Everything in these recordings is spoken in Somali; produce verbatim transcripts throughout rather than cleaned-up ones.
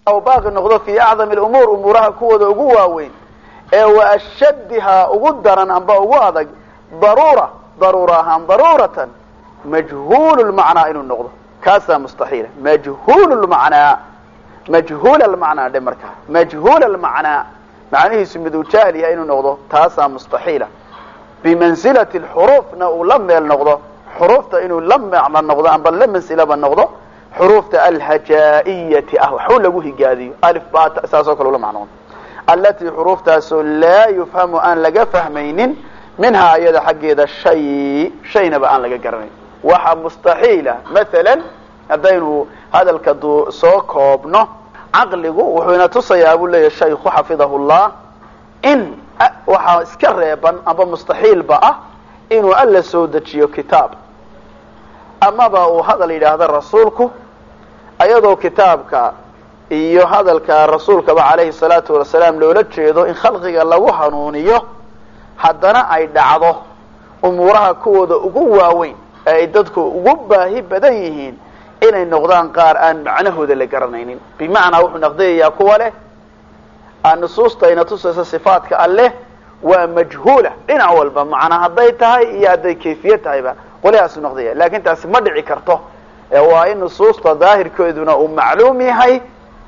أو باقي النقضة في أعظم الأمور أمورها كوة وقواوين وأشدها أقدرا أنبا أقواضك ضرورة ضرورة هم ضرورة مجهول المعنى إنه النقضة كاسة مستحيلة مجهول المعنى مجهول المعنى دمركها مجهول المعنى معنيه سمدو جاهلية إنه النقضة تاسة مستحيلة بمنزلة الحروف نو لم النقضة حروف إنه لم على النقضة أنبا لم منزلة بالنقضة حروف الهجائية أهو حول وجه جاذي ألف باء أساسك ولا معنون التي حروف تاسو لا يفهم أن لقى فهمين منها يد حق يد الشيء شيء نبأ أن لقى قرنين وحا مستحيلة مثلا أبينه هذا الكدو سوكوبنه عقله وحين تصيا أقول لي الشيخ حفظه الله إن وحا اسكريبا أبا مستحيل بقى إنه ألا سودتشيو كتاب أما بقى هذا اللي هذا رسولك أيضا كتابك iyo hadalka rasuulka ba alayhi salatu wasalaam loola jeedo in khalqiga lagu hanuuniyo haddana ay dhacdo umuraha kuwada ugu waaweyn ay dadku ugu baahi badan yihiin inay noqdaan qaar aan macnahooda la garanaynin bimaana wuxuu noqdayaa kuwa leh aan nusuusta ina tusaysa sifaadka alle waa majhuula dhinac walba macna haday tahay iyo haday kayfiyad tahayba walaas noqdaya laakiin taas ma dhici karto waa in nusuusta daahirkeeduna uu macluum yahay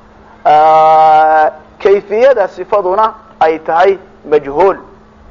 آه كيفية صفاتنا أي تهي مجهول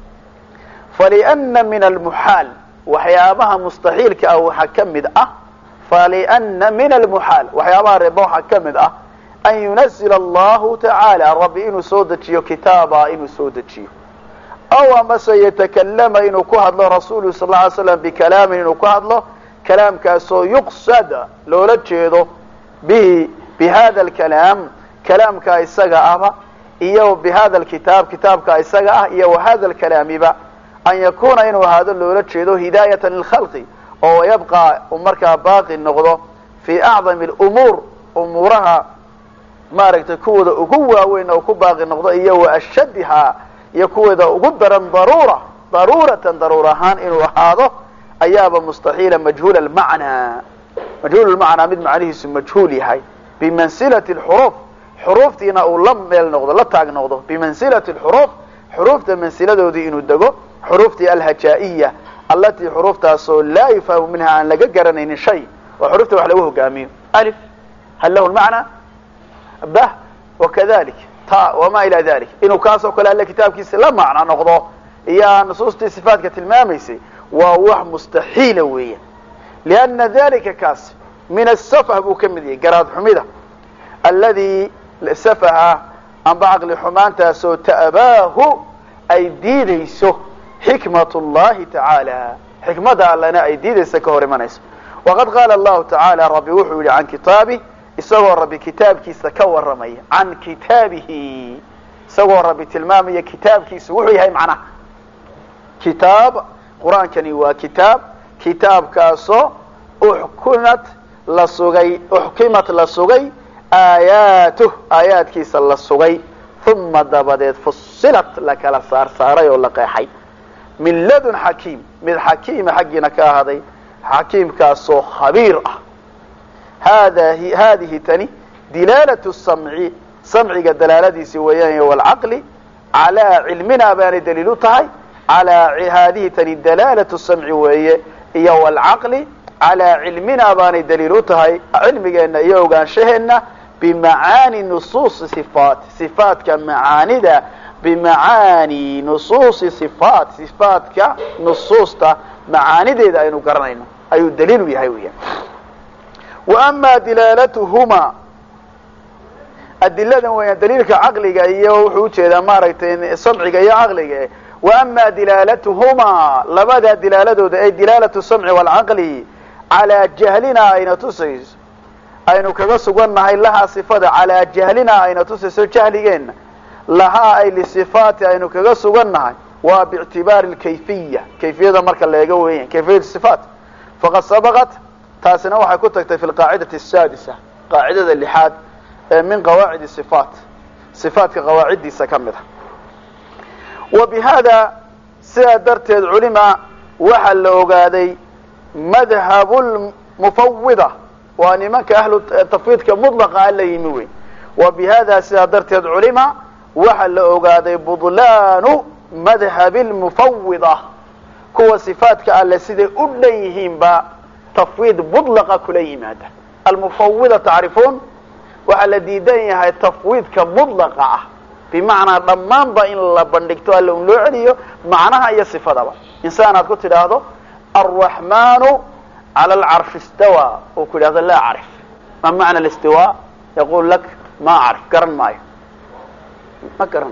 فلأن من المحال وحيابها مستحيل كأو حكمد أه فلأن من المحال وحيابها ربو حكمد أه أن ينزل الله تعالى ربي إنو سودتشيو كتابا إنو سودتشيو أو ما سيتكلم إنو كهد له رسول صلى الله عليه وسلم بكلام إنو كهد له كلام كاسو يقصد لولا تشيدو به بهذا الكلام كلام كايسجا أبا إياه بهذا الكتاب كتاب كايسجا إياه وهذا الكلام با أن يكون إنه هذا اللي شيء هداية للخلق أو يبقى أمرك باقي النقضة في أعظم الأمور أمورها ما رك تكون أقوى وين أو كباقي النقضة إياه وأشدها يكون قدرا ضرورة ضرورة ضرورة هان إنه هذا أياب مستحيل مجهول المعنى مجهول المعنى من معنيه اسم مجهولي هاي بمنزلة الحروف حروفتنا أو لم النقضة لا تاج نقضة بمنزلة الحروف حروف منزلة ذي إنه دقو حروفتي الهجائية التي حروفتها سو لا يفهم منها أن لقى قرنين شيء وحروفته وحلوه قامين ألف هل له المعنى به وكذلك تاء وما إلى ذلك إنه كاسو كلا إلا كتاب كيس لا معنى نقضة هي نصوص صفات كتلماميسي وهو مستحيل ويا لأن ذلك كاس من السفه بكمدي قراد حميدة الذي سفه عن بعض حمانته سو تأباه أي ديديسو حكمة الله تعالى حكمة لنا أي ديديسو كورمانيس وقد قال الله تعالى ربي وحولي عن كتابه سوى ربي كتاب كيس كور رمي عن كتابه سوى ربي تلمامي كتاب كيس وحي هاي معناه كتاب قرآن كان هو كتاب كتاب كاسو أحكمت لسوغي أحكمت لسوغي آياته آيات كيس لسوغي ثم دبدت فصلت لك لصار ساري ولا قيحي من لدن حكيم من حكيم حقنا كهذي حكيم كاسو خبير هذا هي هذه تاني دلالة السمع سمع دلالة دي سويان والعقل على علمنا بان دليل تهي على هذه تاني دلالة السمع وهي والعقل على علمنا بان دليل تهي علمنا يوغان شهنا بمعاني نصوص صفات صفات كمعاني ده بمعاني نصوص صفات صفات كنصوص معاني ده اينو قرنينو ايو دليل ويهي ويهي وأما دلالتهما الدلالة وهي دليلك عقلك أيه وحوش إذا ما رأيتين سمعك أيه عقلك وأما دلالتهما لبدا دلالته أي دلالة السمع والعقل على جهلنا أين تسيس أين كغس قلنا هاي لها صفات على جهلنا أين تسيس جهلين لها أي لصفات أين كغس قلنا وباعتبار الكيفية كيفية مركز اللي يقوين كيفية الصفات فقد سبقت تاسنا waxay ku tagtay في القاعدة السادسة قاعدة اللحاد من قواعد الصفات صفات قواعد سكمدها وبهذا سيادرت العلماء وحل اوغادي مذهب المفوضة وان منك اهل التفويض كمطلق على يموي وبهذا سيادرت العلماء وحل أقادي بطلان مذهب المفوضة كو صفاتك على سيدي أوليهم با تفويض مطلقة كليهم هذا المفوضة تعرفون وعلى ديدين هاي تفويض كمطلقة بمعنى ضمان با إن الله بندكتوا اللي أملوعنيه معناها هي صفة دابا إنسان هتقول هذا الرحمن على العرش استوى وكل هذا لا أعرف ما معنى الاستواء يقول لك ما أعرف قرن معي ما قرن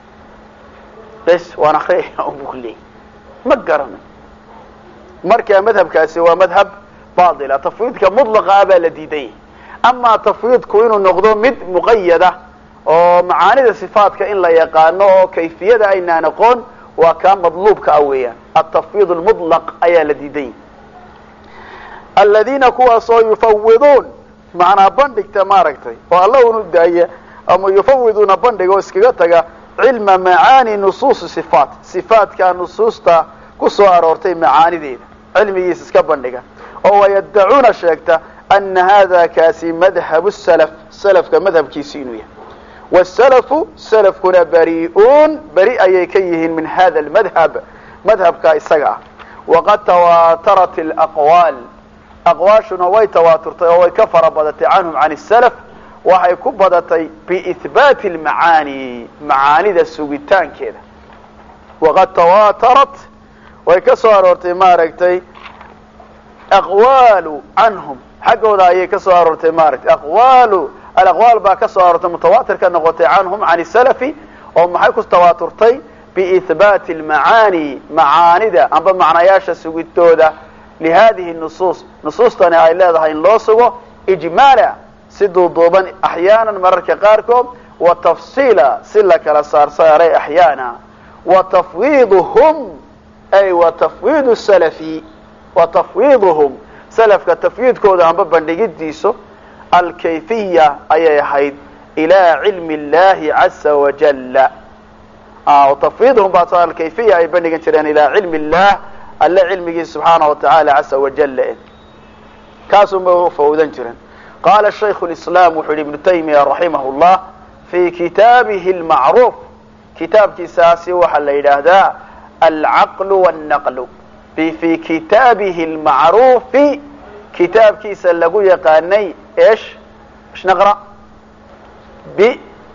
بس وأنا خير أقول لي ما قرن مركا مذهب كاسوا مذهب باطل تفويض كمطلقة أبا لديدين أما تفويض كوينو نقضو مد مقيدة ومعاني صفات كإن لا يقانو كيفية أين نقول وكان مطلوب كأويا التفويض المطلق أي لديدين الذين كوا سو يفوضون معنا بندق تماركتي والله ندعي أما يفوضون بندق واسكغتغا علم معاني نصوص صفات صفات كان نصوص تا كسو أرورتي معاني ديد علمي يسكا بندقا وهو يدعون الشيكتا أن هذا كاسي مذهب السلف السلف كمذهب كيسينوية والسلف سلف كنا بريئون بريء يكيهن من هذا المذهب مذهب كايسقع وقد تواترت الأقوال أقواشنا وي تواترتي وي كفر بدتي عنهم عن السلف وحي كبدتي بإثبات المعاني معاني ذا السوقتان كذا وقد تواترت وي كسوارورتي ماركتي أقوال عنهم حقوا ذا هي كسوارورتي ماركتي أقوال الأقوال با كسوارورتي متواتر كنغوتي عنهم عن السلف وهم حيكوس تواترتي بإثبات المعاني معاني ذا أما معنياش السوقتو ذا لهذه النصوص نصوص تاني آي leedahay in loo sugo ijmaala si duuduuban أحيانا mararka qaarkood وتفصيلا si la kala saarsaaray أحيانا وتفويضهم أي وتفويض السلفي وتفويضهم سلف كتفويضكooda amba bandhigidiiso الكيفية ayay ahayd إلى علم الله عز وجل آه وتفويضهم بعض الكيفية ay bandhigan jireen إلى علم الله الله علمه سبحانه وتعالى عز وجل كاسم فوذن جرن قال الشيخ الإسلام وحول ابن تيمية رحمه الله في كتابه المعروف كتاب كساسي وحل إلى ذا العقل والنقل في في كتابه المعروف في كتاب كيس اللقو يقاني إيش إيش نقرأ ب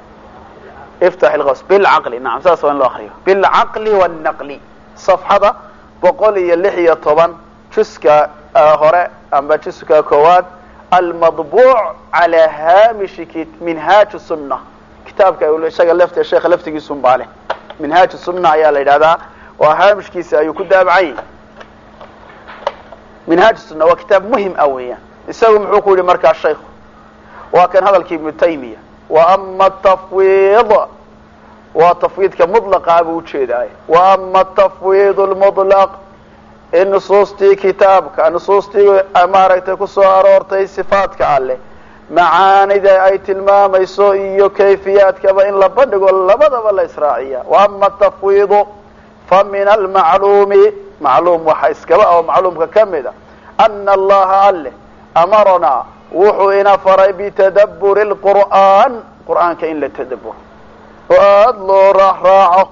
افتح الغص بالعقل نعم ساسوان الآخرين بالعقل والنقل صفحة بقول يلحية طبعا جسك هراء أما جسك كواد المطبوع على هامش منهاج السنة كتابك يقول الشيخ لفت الشيخ لفت يسون باله منهاج السنة يا ليلى هذا وهامش كيس يكون بعين منهاج السنة وكتاب مهم أوي يسوي محوكه لمركز الشيخ وكان هذا الكتاب ابن تيمية وأما التفويض وتفويض كمطلق أبو تشيداي وأما التفويض المطلق النصوص تي كتابك النصوص تي أمارتك وصارورتي صفاتك عليه معاني ذا أي تلمام يسوئي كيفيات كما إن لبدك ولا بدأ ولا إسرائيلية وأما التفويض فمن المعلوم معلوم وحيسك أو معلوم ككمدة أن الله عليه أمرنا وحوين فري بتدبر القرآن القرآن كإن للتدبر وأدلو راح راعه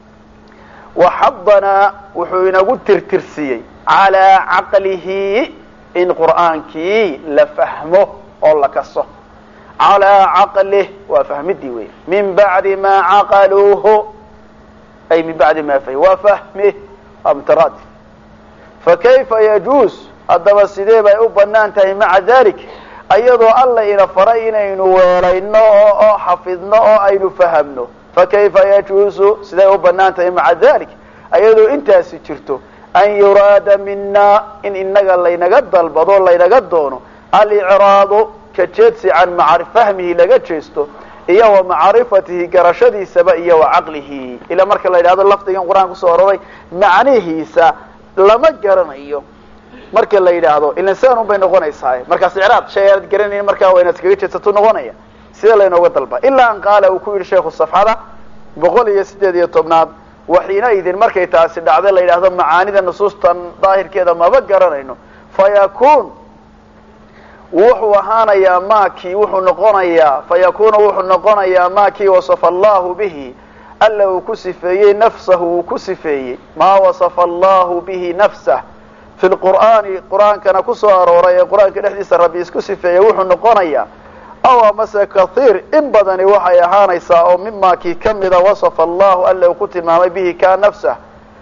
وحضنا وحوين قد ترترسي على عقله إن قرآن كي لفهمه والله كصه على عقله وفهم الديوي من بعد ما عقلوه أي من بعد ما فيه وفهمه أمتراد فكيف يجوز الدواء السيدي بيقبنا انتهي مع ذلك أيضا الله إن فرينا إنه ورينا أو حفظنا أو أين فهمنا فكيف يجوز سيدي بيقبنا انتهي مع ذلك أيضا انت سجرته أن يراد منا إن إنك الله ينقض البضو الله ينقضونه الإعراض كجدسي عن معرفة فهمه لقجسته إياه ومعرفته قرشدي سبئيه وعقله إلى مركز الله هذا اللفظ يقول قرآن كسوره معنيه سا لما قرن إياه marka la yiraahdo insan u bay noqonaysaa marka sicraad shayad garanay marka waa inaad kaga jeesato noqonaya sida la inooga dalba illa an qaala uu ku yiri sheekhu safxada boqol iyo sideed iyo toban waxiina idin markay taasi dhacday la yiraahdo macaanida nusuustan daahirkeeda ma ba garanayno fayakun wuxuu ahaanayaa maakii wuxuu noqonayaa fayakunu wuxuu noqonayaa maakii wasafa allahu bihi alla uu ku sifeeyey nafsahu uu ku sifeeyey maa wasafa allahu bihi nafsah fi lqur'aani qur'aankana kusoo arooray ee qur'aanka dhexdiisa rabbi isku sifeeyey wuxuu noqonayaa aw amase kathiir in badani waxay ahaanaysaa oo mimaa kii ka mida wasafa allahu alla uu ku tilmaamay bihi kaa nafsah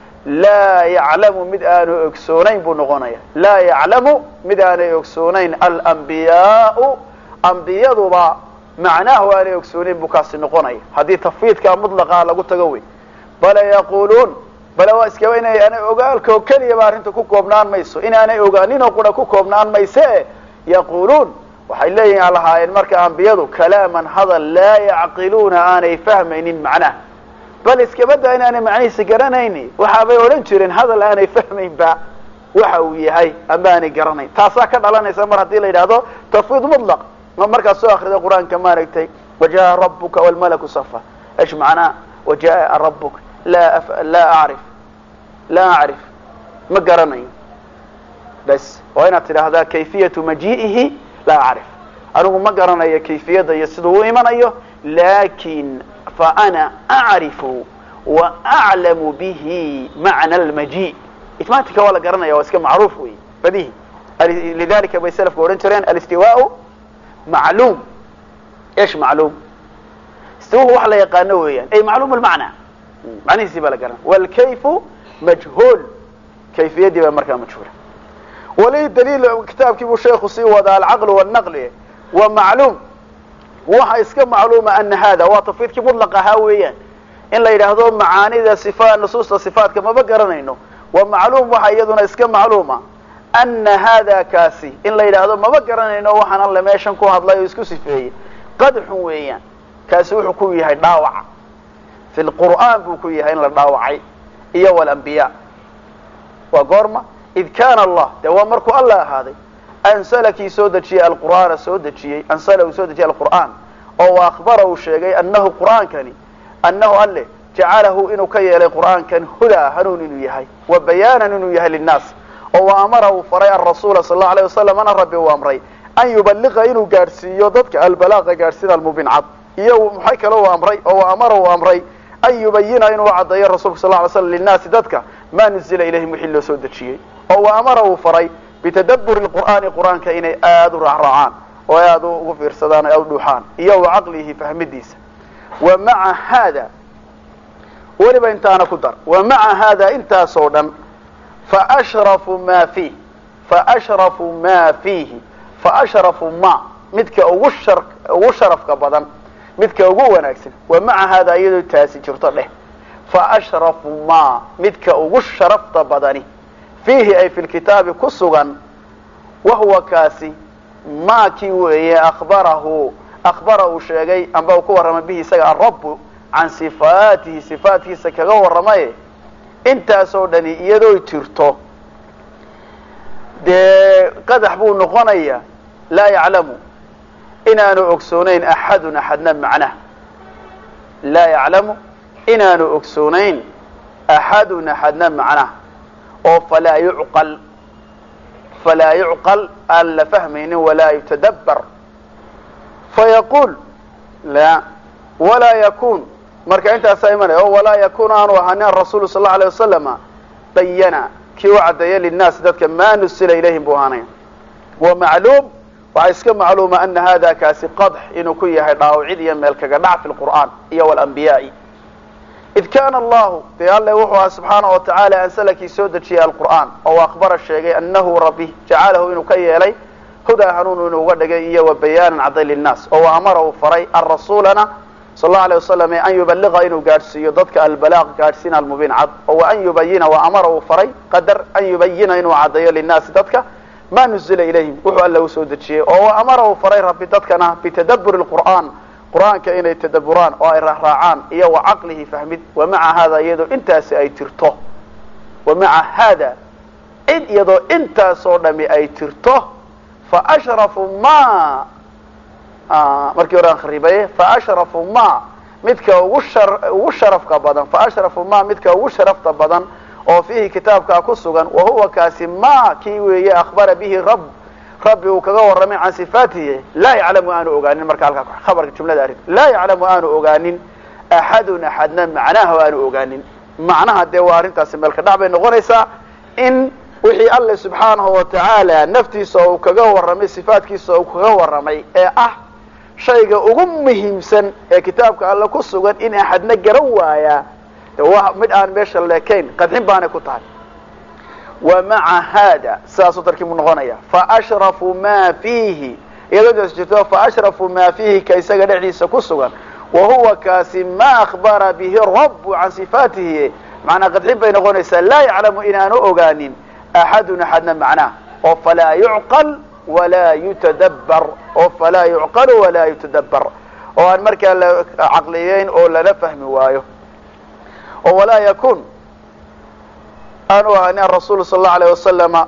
laa yaclamu mid aanu ogsoonayn buu noqonaya laa yaclamu mid aanay ogsoonayn alambiyaau ambiyaduba macnaahu aanay ogsoonayn buu kaasi noqonaya haddii tafwiidkaa mutlaqaa lagu tago wey bala yaquuluun bale waa iskaba inay aanay ogaalko keliyaba arrinta ku koobnaan mayso inaanay ogaaninoo qura ku koobnaan mayse yaquuluun waxay leeyihin lahaayeen marka ambiyadu kalaaman hadal laa yacqiluuna aanay fahmaynin macnaha bal iskabada inaanay macnihiisa garanayni waxaabay odhan jireen hadal aanay fahmaynba waxa uu yahay ama aanay garanayn taasaa ka dhalanaysa mar haddii la yidhaahdo tafwiid mutlaq ma markaad soo akrida qur-aanka maaragtay wajaءa rabuka wlmalaku safa ايش macnaa wajaءa rabuka la laa acrif laa acrif ma garanayo bas waa inaad tidhaahdaa kayfiyatu majii'ihi laa acrif anigu ma garanayo kayfiyada iyo siduu u imanayo lakin faana acrifu wa aclamu bihi macna almaji itmaatinka waa la garanaya waa iska macruuf wey badihi lidalika bay salafku odhan jireen alistiwaau macluum ايش macluum istiwuhu wax la yaqaano weeyaan ay macluum almacna macnihiisii baa la garan walkayfu majhuul kayfiyadii baa markaa majhuula wali daliil kitaabkii buu sheekhu sii wadaa alcaql walnaql wa macluum waxa iska macluuma ana hada waa tafwiidkii mutlaq ahaa weeyaan in la yidhaahdo macaanida sifaat nusuusta sifaatka maba garanayno wa macluum waxa iyaduna iska macluuma ana hada kaasi in la yidhaahdo maba garanayno waxaan alle meeshan ku hadlay oo isku sifeeyey qadxun weeyaan kaasi wuxuu ku yahay dhaawaca fi lqur'aan buu ku yahay in la dhaawacay iyo walambiya waa goorma id kaana allah dee waa markuu alla ahaaday ansala kii soo dejiyey alqur'aana soo dejiyey ansala uu soo dejiyey alqur'aan oo akhbara uu sheegay annahu qur'aankani annahu alle jacalahu inuu ka yeelay qur'aankan hudaa hanuun inuu yahay wa bayaanan inuu yahay linnaas oo wa amara uu faray arasuula sal allahu alayh wasalam ana rabbi uu amray an yubaliqa inuu gaadhsiiyo dadka albalaaqa gaadhsiin almubin cad iyo maxay kale uu amray oo amara uu amray an yubayina inuu caddeeyo rasuulku sal ly slam linnaasi dadka maa nuzila ilayhim wixii loo soo dejiyey oo wa amara uu faray bitadabburi lqur'aani qur'aanka inay aada u raacraacaan oo aada ugu fiirsadaan o aada u dhuuxaan iyo wa caqlihi fahmidiisa wa maca haada weliba intaana ku dar wa maca haada intaasoo dhan faashrafu ma fiih faashrafu ma fiihi faashrafu ma midka ugu shar ugu sharafka badan midka ugu wanaagsan wa maca haada iyadoo taasi jirto dheh faashrafu ma midka ugu sharafta badani fiihi ay fi lkitaabi ku sugan wahuwa kaasi ma kii weeye akhbarahu akhbara uu sheegay amba uu ku warramay bihi isaga arabu can sifaatihi sifaatkiisa kaga warramaye intaasoo dhani iyadoo jirto dee qadax buu noqonaya laa yaclamu inaanu ogsoonayn axadun axadna macnah laa yaclamu inaanu ogsoonayn axadun axadna macnah oo falaa yucqal falaa yucqal aan la fahmaynin walaa yutadabbar fayaquul la walaa yakun marka intaasaa imanaya o walaa yakun aanu ahaanin arasuulu sal allau alayh wasalama bayana kii u caddeeya linnaasi dadka maa nusila ilayhim buu ahaanaya wa macluum waxaa iska macluuma ana hada kaasi qadx inuu ku yahay dhaawicid iyo meel kaga dhac fi lqur'aan iyo walambiyaai id kaana allahu dee alle wuxuu aha subxaana wa tacaala ansala kii soo dejiyey alqur'aan oo akhbara sheegay annahu rabbi jacalahu inuu ka yeelay hudaa hanuun inuu uga dhigay iyo wa bayaanan cadday linnaas oo amara uu faray arasuulana sal allahu alayh wasalam an yubaliqa inuu gaadhsiiyo dadka albalaaq gaadhsiin almubiin cad oo an yubayina wa amara uu faray qadar an yubayina inuu caddeeyo linnaasi dadka ma nuzila ilayhim wuxuu alla u soo dejiyey oo amara uu faray rabbi dadkana bitadabburi lqur'aan qur'aanka inay tadabburaan oo ay raacraacaan iyo wa caqlihi fahmid wa maca hada iyadoo intaasi ay jirto wa maca hada in iyadoo intaasoo dhami ay jirto faashrafu ma markii hore aan kharibaye faashrafu ma midka ugu shar ugu sharafka badan faashrafu ma midka ugu sharafta badan oo fiihi kitaabkaa ku sugan wahuwa kaasi ma kii weeye akhbara bihi rabb rabbi uu kaga warramay can sifaatihi laa yaclamu aanu ogaanin marka halkaa khabarka jumlada arrin laa yaclamu aanu ogaanin axadun axadna macnaha aanu ogaanin macnaha dee waa arrintaasi meel ka dhac bay noqonaysaa in wixii alle subxaanahu watacaala naftiisa uu kaga warramay sifaatkiisa uu kaga warramay ee ah shayga ugu muhiimsan ee kitaabka alle ku sugan in axadna garan waayaa waa mid aan meesha leekayn qadxin baanay ku tahay ومع هذا ساسو تركيب نغنيا فأشرف ما فيه يدرس جتوا فأشرف ما فيه كيسا دحديسا كسغان وهو كاسم ما أخبر به الرب عن صفاته معنى قد حب نغنيسا لا يعلم إن أنا أغانين أحد أحدنا معناه فلا يعقل ولا يتدبر فلا يعقل ولا يتدبر وأن مركا عقليين أو لا نفهم وايو ولا يكون أنه أن الرسول صلى الله عليه وسلم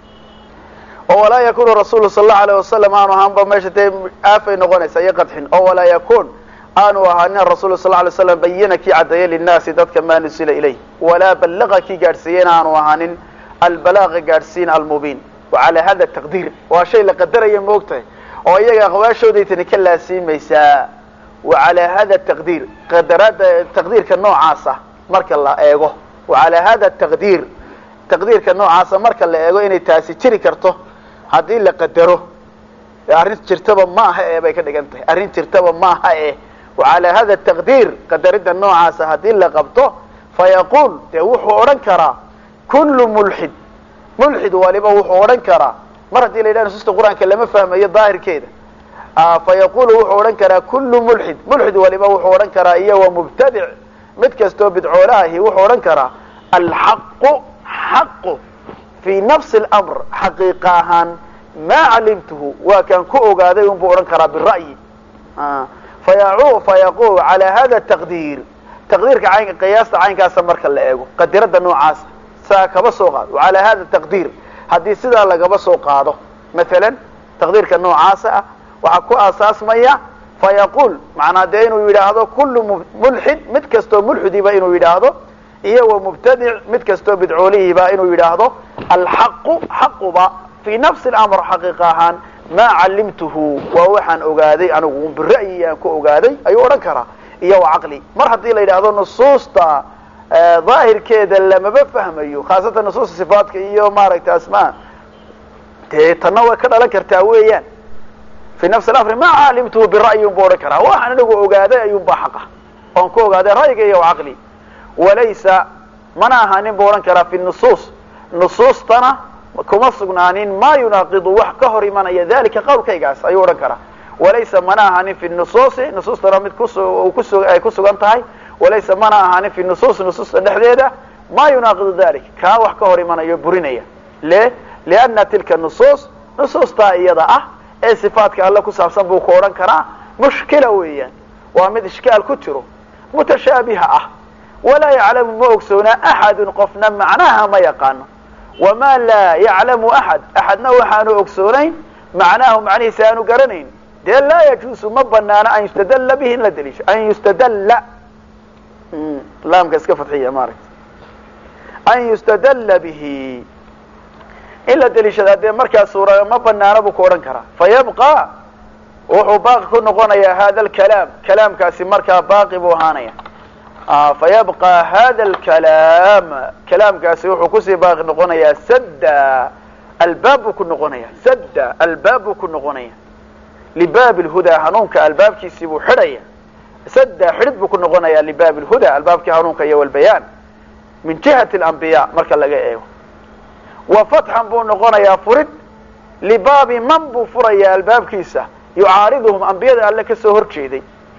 ولا يكون الرسول صلى الله عليه وسلم أنه هم بمشتى آفين غنيس يقدحين ولا يكون أنه أن الرسول صلى الله عليه وسلم بينك عدي للناس ذاتك ما نزل إليه ولا بلغك جارسين أنه أن البلاغ جارسين المبين وعلى هذا التقدير وشيء لقدر يموقته ويجا غواشو دي تنكلا سيميسا وعلى هذا التقدير قدرات التقدير كالنوع عاصة مرك الله ايغو وعلى هذا التقدير تقدير كالنوع عاصة مرك الله ايغو اني تاسي تشري كرتو هذه اللي قدره ارين ترتبه ما هي باي كدغنتي ارين ترتبه ما هي وعلى هذا التقدير قدرت النوع عاصة هذه اللي قبطه فيقول توحو اورن كرا كل ملحد ملحد والبا وحو اورن كرا مرتي ليلان سست القران كلمه فهميه ظاهر كده آه فيقول وحو اورن كرا كل ملحد ملحد والبا وحو اورن كرا ايا ومبتدع mid kasto bidcoolahi wuxuu oran karaa alhaq haq fi nafs al-amr haqiqahan ma alimtuhu wa kan ku ogaaday uu oran karaa bira'yi ah faya'u fayaqu ala hada taqdir taqdirka cayn qiyaasta caynkaas marka la eego qadirada noocaas saa kaba soo qaado ala hada taqdir hadii sida laga soo qaado midalan taqdirka noocaas ah waxa ku asaasmaya فيقول معنى ده انه يراهدو كل ملحد مد كستو ملحدي با انه يراهدو ايه ومبتدع مد كستو بدعوليه با انه يراهدو الحق حق با في نفس الامر حقيقه ما علمته ووحن اوغادي انا بالراي كو اوغادي اي اورن كرا ايه وعقلي مر hadii la yiraahdo nusuusta ظاهرkeeda lama bafahmayo khaasatan nusuus sifaadka iyo maaragta asmaa te tanawa ka dhalan kartaa weeyaan في نفس الأمر ما علمته بالرأي بوركرا وأنا نقول أجاده أيوم بحقه أنكو أجاده رأيي وعقلي وليس مناها نبوركرا في النصوص نصوص تنا كمصنعين ما يناقض وحكهر من ذلك قول كيجاس أيوة ركرا وليس مناها في النصوص نصوص ترى متكس وكس كس أنتهاي وليس مناها في النصوص نصوص الحديدة ما يناقض ذلك كوحكهر من يبرينيا ليه؟ لأن تلك النصوص نصوص طائية ee sifaadka alla ku saabsan buu kooran karaa mushkila weeyaan waa mid ishkaal ku jiro mutashabiha ah wala ya'lamu ma ogsoona ahad qofna macnaha ma yaqaano wama la ya'lamu ahad ahadna waxaanu ogsoonayn macnaha macnihiisa aanu garanayn de la yajuusu ma banaana an yustadalla bihi la dalish an yustadalla laamka iska fadhiya maarik an yustadalla bihi إلا دليل هذا مركز سورة ما بنانا بكورن كرا فيبقى وهو باقي كن قنيا هذا الكلام كلام كاسي مركز باقي بوهانيا آه فيبقى هذا الكلام كلام كاسي وهو كسي باقي قنيا سد الباب كن قنيا سد الباب كن قنيا لباب الهدى هنونك الباب كيسي بحرية سد حرد بكن قنيا لباب الهدى الباب كهنونك يا والبيان من جهة الأنبياء مركز لقى وفتحا بو نقونيا فرد لباب من بو فريا الباب كيسا يعارضهم انبياء الله كسو هرجيدي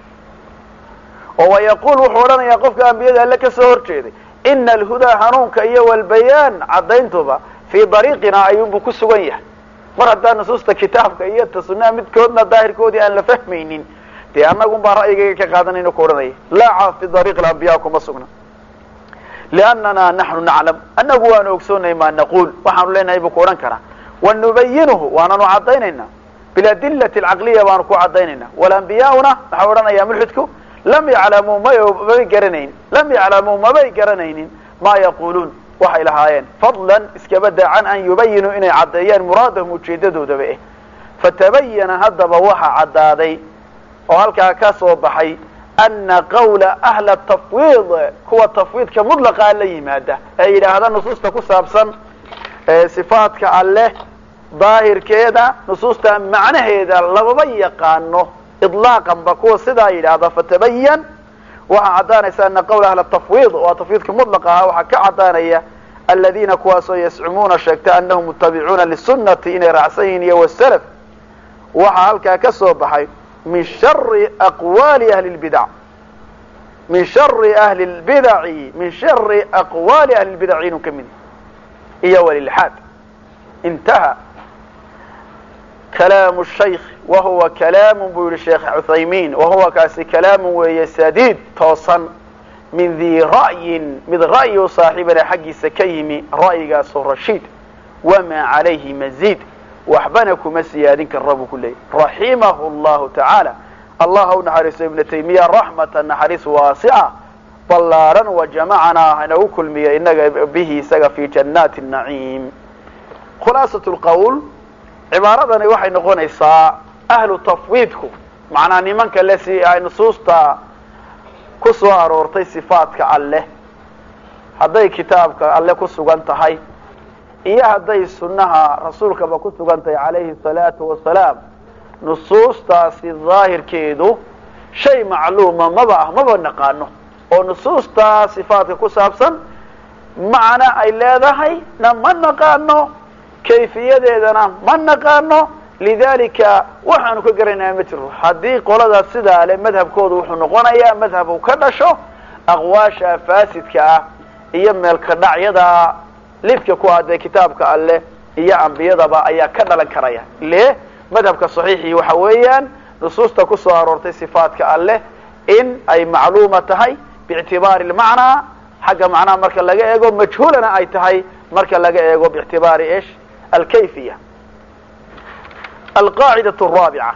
ويقول وحورنا يقفك انبياء الله كسو هرجيدي ان الهدى هنونك ايا والبيان عدينتوبا في طريقنا ايوب كسوغن يح mar haddaan nusuusta kitaabka iyo tasnaa midkoodna daahirkoodii aan la fahmaynin dee annagu baa ra'yigayga ka qaadanayno ku oranay laa fi dariiq al-anbiya kuma sugna لأننا نحن نعلم أنه هو نوكسون ما نقول وحن لنا يبقى قران كرا ونبينه وانا نعطيننا بالأدلة العقلية وانكو عطيننا والأنبياؤنا حورنا يا ملحدكو لم يعلموا ما يقرنين لم يعلموا ما يقرنين ما يقولون وحي لهايين فضلا اسكبدا عن أن يبينوا إن عطيان مرادهم وتشددوا دبئه fatabayana haddaba waxa caddaaday oo halkaa ka soo baxay ana qawla ahla tafwiid kuwa tafwiidka mudlaqa la yimaada ee yidhaahda nusuusta ku saabsan sifaadka alleh daahirkeeda nusuusta macnaheeda lababa yaqaano idlaaqan ba kuwa sidaa yidhaahda fatabayan waxaa caddaanaysa ana qawla ahla tafwiid waa tafwiidka mudlaqa aha waxaa ka caddaanaya aladiina kuwaasoo yascumuuna sheegta anahum mutabicuuna lisunati inay raacsan yihiin iyo wasalaf waxaa halkaa ka soo baxay min shari aqwaali ahli lbidac min shari ahli lbidaci min shari aqwaali ahli lbidaci inuu ka mid iyo walilxaad intaha kalaamu shaykh wahuwa kalaamu buu yihi sheekh cuthaymiin wahuwa kaasi kalaamu weeye sadiid toosan min dii ra'yin mid ra'yi u saaxiibana xaggiisa ka yimi ra'yigaasoo rashiid wamaa calayhi maziid waxbana kuma siyaadin kara buu ku leeyay raximahu llahu tacaala allah ha u naxariiso ibna taymiya raxmatan naxariis waasica ballaaran wajamacanaa hanagu kulmiya inaga bihi isaga fi jannaati naciim khulaasat lqowl cibaaradani waxay noqonaysaa ahlu tafwiidku macnaa nimanka le si ay nusuusta ku soo aroortay sifaadka alleh hadday kitaabka alle ku sugan tahay iyo hadday sunnaha rasuulkaba ku sugan tahay calayhi salaatu wasalaam nusuustaasi daahirkeedu shay macluuma maba ah maba naqaano oo nusuustaa sifaadka ku saabsan macna ay leedahay na ma naqaano kayfiyadeedana ma naqaano lidalika waxaanu ka garanaya ma jiro haddii qoladaas sidaa le madhabkoodu wuxuu noqonayaa madhab uu ka dhasho aqwaasha faasidka ah iyo meelka dhacyada lidka ku adee kitaabka alleh iyo ambiyadaba ayaa ka dhalan karaya le madhabka saxiixii waxa weeyaan nusuusta ku soo aroortay sifaadka alleh in ay macluuma tahay biictibaari lmacnaa xagga macnaha marka laga eego majhuulana ay tahay marka laga eego biictibaari ish alkayfiya alqaacidatu araabica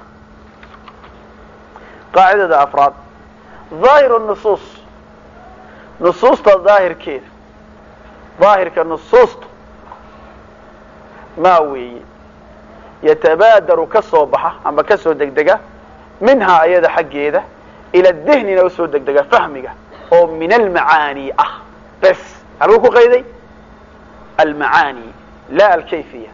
qaacidada afraad dhaahiru nusuus nusuusta daahirkeeda daahirka nusuusta maa weeye yatabaadaru ka soo baxa ama ka soo degdega minhaa ayada xaggeeda ila dihnina usoo degdega fahmiga oo min almacaani ah bes halkuu ku qayday almacaani la alkayfiya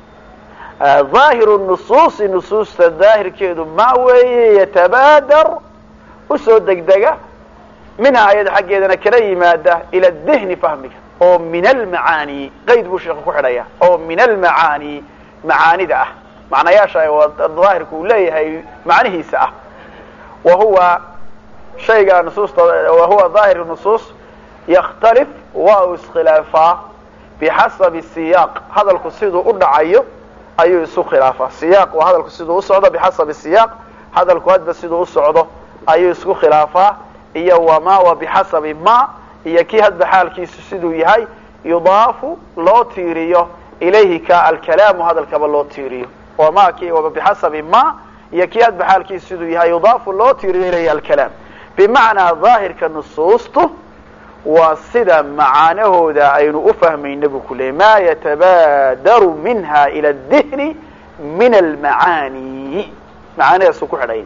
dhaahiru nusuusi nusuusta daahirkeedu maa weeye yatabaadar usoo degdega minhaa ayada xaggeedana kala yimaada ila dihni fahmiga oo min almacaani qayd buu sheekhu ku xidhaya oo min almacaani macaanida ah macnayaasha daahirku uu leeyahay macnihiisa ah wa huwa shayga nusuusta wa huwa dhaahiru nusuus yakhtalif waa uu iskhilaafaa bixasabi siyaaq hadalku siduu u dhacayo ayuu isu khilaafaa siyaaq waa hadalku siduu u socdo bixasabi siyaaq hadalku hadba siduu u socdo ayuu isku khilaafaa iyo wama wa bixasabi ma iyo kii hadba xaalkiisu siduu yahay yudaafu loo tiiriyo ilayhi ka alkalaamu hadalkaba loo tiiriyo wama ki wa bixasabi ma iyo kii hadba xaalkiisu siduu yahay yudaafu loo tiiriyo ilayhi alkalaam bimacnaa daahirka nusuustu waa sida macaanahooda aynu u fahmayna buu ku leeyay ma yatabaadaru minha ila dihni min almacaani macaanidaasuu ku xidhay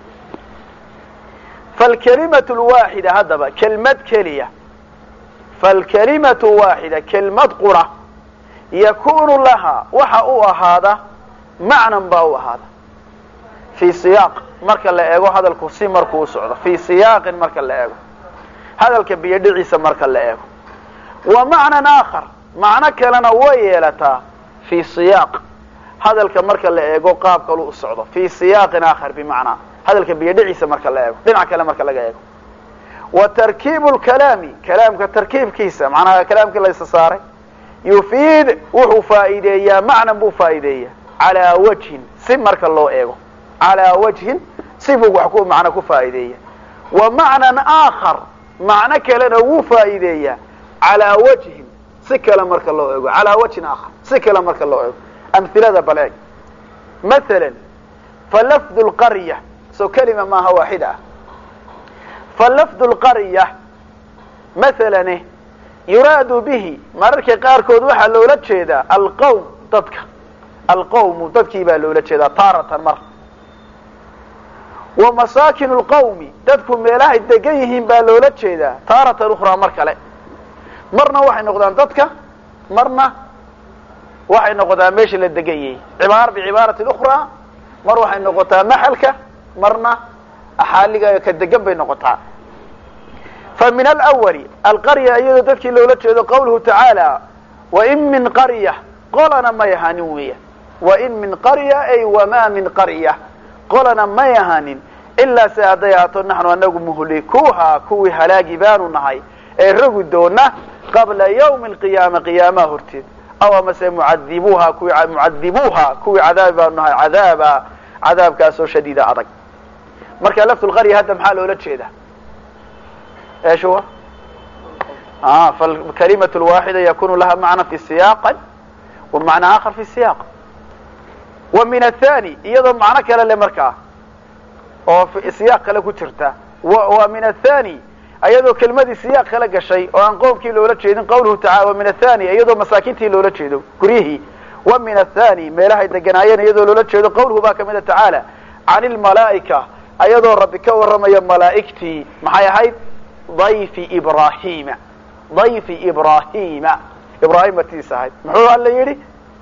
falkalimatu lwaaxida haddaba kelmad keliya falkalimatu waaxida kelmad qura yakunu laha waxa u ahaada macnan baa u ahaada fii siyaaq marka la eego hadalku si markuu u socdo fii siyaaqin marka la eego hadalka biyodhiciisa marka la eego wa macnan aakhar macno kalena way yeelataa fii siyaaq hadalka marka la eego qaab kalu u socdo fii siyaaqin aakhar bimacnaa hadalka biyodhiciisa marka la eego dhinac kale marka laga eego wa tarkiibu lkalaami kalaamka tarkiibkiisa macnaha kalaamkii la isa saaray yufiid wuxuu faa'iideeyaa macnan buu faa'iideeyaa calaa wajhin si marka loo eego calaa wajhin si buu wax ku macno ku faa'iideeya wa macnan aakhar macno kalena wuu faa'iideeyaa calaa wajhin si kale marka loo eego calaa wajhin aakhar si kale marka loo eego amhilada bal eeg mathalan falafdu lqarya soo kelima maaha waaxida ah falafdu lqarya mathalan yuraadu bihi mararka qaarkood waxaa loola jeedaa alqowm dadka alqawmu dadkii baa loola jeedaa taaratan mar wa masaakinu lqawmi dadku meelahay degan yihiin baa loola jeedaa taaratan ukhraa mar kale marna waxay noqdaan dadka marna waxay noqotaa meesha la degan yahay cibaar bicibaarati ukhraa mar waxay noqotaa maxalka marna axaaliga ka degan bay noqotaa fa min alawali alqarya iyadoo dadkii loola jeedo qawluhu tacaala wain min qarya qolana may ahaanin weya wain min qarya ay wamaa min qarya qolana may ahaanin ilaa se hadday ahaato naxnu anagu muhlikuuha kuwii halaagi baanu nahay ee rogi doona qabla ywmi alqiyaama qiyaamaha horteed aw amase mucadibuuha kuwii mucadibuuha kuwii cadaabi baanu nahay cadaaba cadaabkaasoo shadiida adag marka laftu lqarya hadda maxaa loola jeeda ايش هو اه فالكلمة الواحدة يكون لها معنى في السياق ومعنى اخر في السياق ومن الثاني ايضا معنى كلا لمركاه او في السياق كلا كجرتا ومن الثاني ايضا كلمة سياق كلا قشي وان قومكي لولا جيدين قوله تعالى ومن الثاني ايضا مساكنتي لولا جيدو كريه ومن الثاني ميلها دقنايين ايضا لولا جيدو قوله باك من تعالى عن الملائكة ايضا ربك ورمي ملائكتي محايا هاي ضيف إبراهيم ضيف إبراهيم إبراهيم تيساعد محوها اللي يري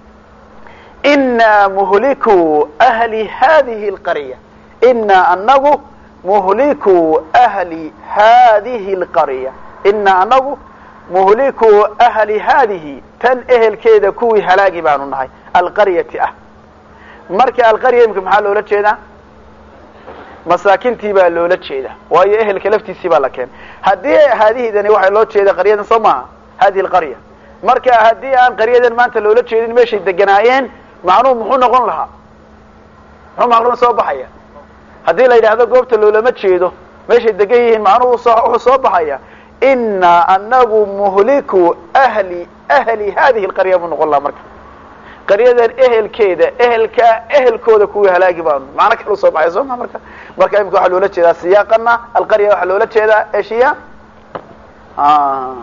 إنا مهلكو أهل هذه القرية إنا أنه مهلكو أهل هذه القرية إنا أنه مهلكو أهل هذه تن أهل كيدا كوي هلاقي بانو النهاي القرية أه مركة القرية يمكن محلو لتشينا masaakintii baa loola jeeda waayo ehelka laftiisii baa la keen haddii haadihidani waxay loo jeeda qaryadan soo maaha hadihi alqarya marka haddii aan qaryadan maanta loola jeedin meeshay deganaayeen macnuhu muxuu noqon lahaa muxuu macluum soo baxaya haddii la yidhaahdo goobta loolama jeedo meeshay degan yihiin macnuhu wuxuu soo baxaya inaa anagu muhliku ahli ahli hadihi alqarya buu noqon lahaa marka qaryadan ehelkeeda ehelka ehelkooda kuwii halaagi baanu macna kale soo baxay soo ma marka marka imika waxa loola jeedaa siyaaqana alqarya waxa loola jeedaa eshiya ah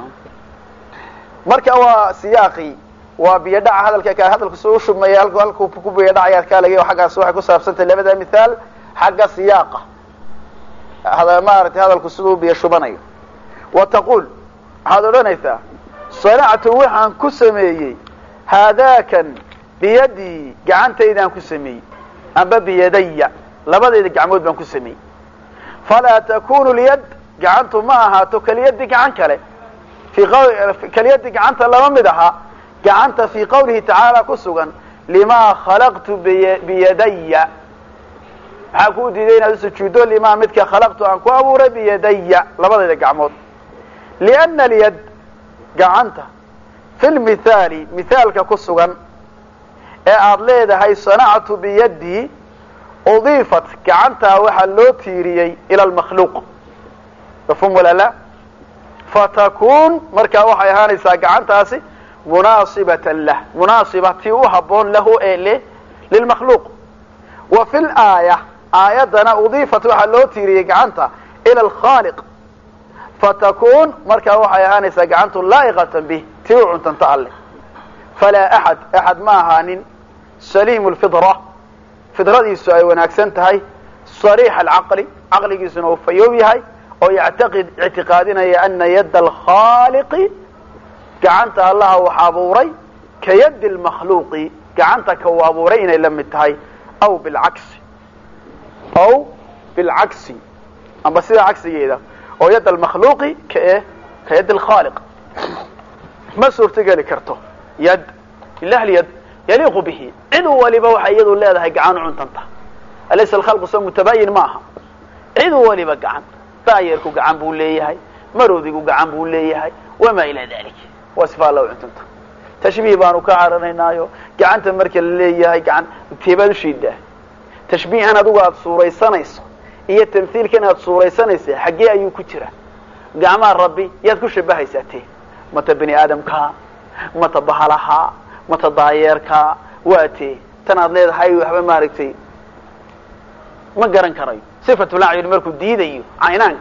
marka waa siyaaqi waa biyadhaca hadalka ka hadalku soo shumaya halku halku ku biyadhacaya ka laga xagaas waxa ku saabsantay labada misaal xagga siyaaqa hada maartay hadalku sidoo biyo shubanayo wa taqul hada oranaysa sana'atu waxaan ku sameeyay hadakan biyadii gacantaydaan ku sameeyey amba biyadaya labadayda gacmood baan ku sameeyey falaa takunu lyad gacantu ma ahaato kaliyadi gacan kale fi kaliyadi gacanta lama mid aha gacanta fi qawlihi tacaala ku sugan limaa khalaqtu biyadaya maxaa kuu diiday inaad usujuudo limaa midka khalaqtu aan ku abuuray biyadaya labadayda gacmood liana alyad gacanta fi lmithaali mithaalka ku sugan ee aada leedahay sanactu biyadii udiifat gacantaa waxaa loo tiiriyey ila almakhluuq mafhum wala la fatakun markaa waxay ahaanaysaa gacantaasi munaasibatan lah munaasiba tii u haboon lahu ee le lilmakhluuq wa fi laaya aayadana udiifat waxaa loo tiiriyey gacanta ila alkhaaliq fatakun markaa waxay ahaanaysaa gacantu laa'iqatan bih tii u cuntanta alle falaa axad axad ma ahaanin saliimu lfidra fidradiisu ay wanaagsan tahay sariixa alcaqli caqligiisuna uu fayoob yahay oo yactaqid ictiqaadinaya ana yadda alkhaaliqi gacanta allaha wax abuuray ka yaddi almakhluuqi gacanta ka uu abuuray inay la mid tahay aw bilcagsi aw bilcagsi amba sida cagsigeeda oo yadda almakhluuqi ka eh ka yaddi alkhaaliq ma suurtageli karto yad ilah lyad yaliiqu bihi cid waliba waxay iyadu leedahay gacan cuntanta alaysa alkhalqu soo mutabayin maaha cid waliba gacan daayirku gacan buu leeyahay maroodigu gacan buu leeyahay wama ila dalik waa sifa la cuntanta tashbiih baanu ka caranaynaayo gacanta marka la leeyahay gacan tiibad shiida tashbiihan adigu aad suuraysanayso iyo tamthiilkan aad suuraysanayso xagee ayuu ku jira gacmaha rabbi yaad ku shabahaysatay mata bini aadamka mata bahalaha mata daayeerka waatee tan aad leedahay waxba maaragtay ma garan karayo sifatul a'yun markuu diidayo aynaanka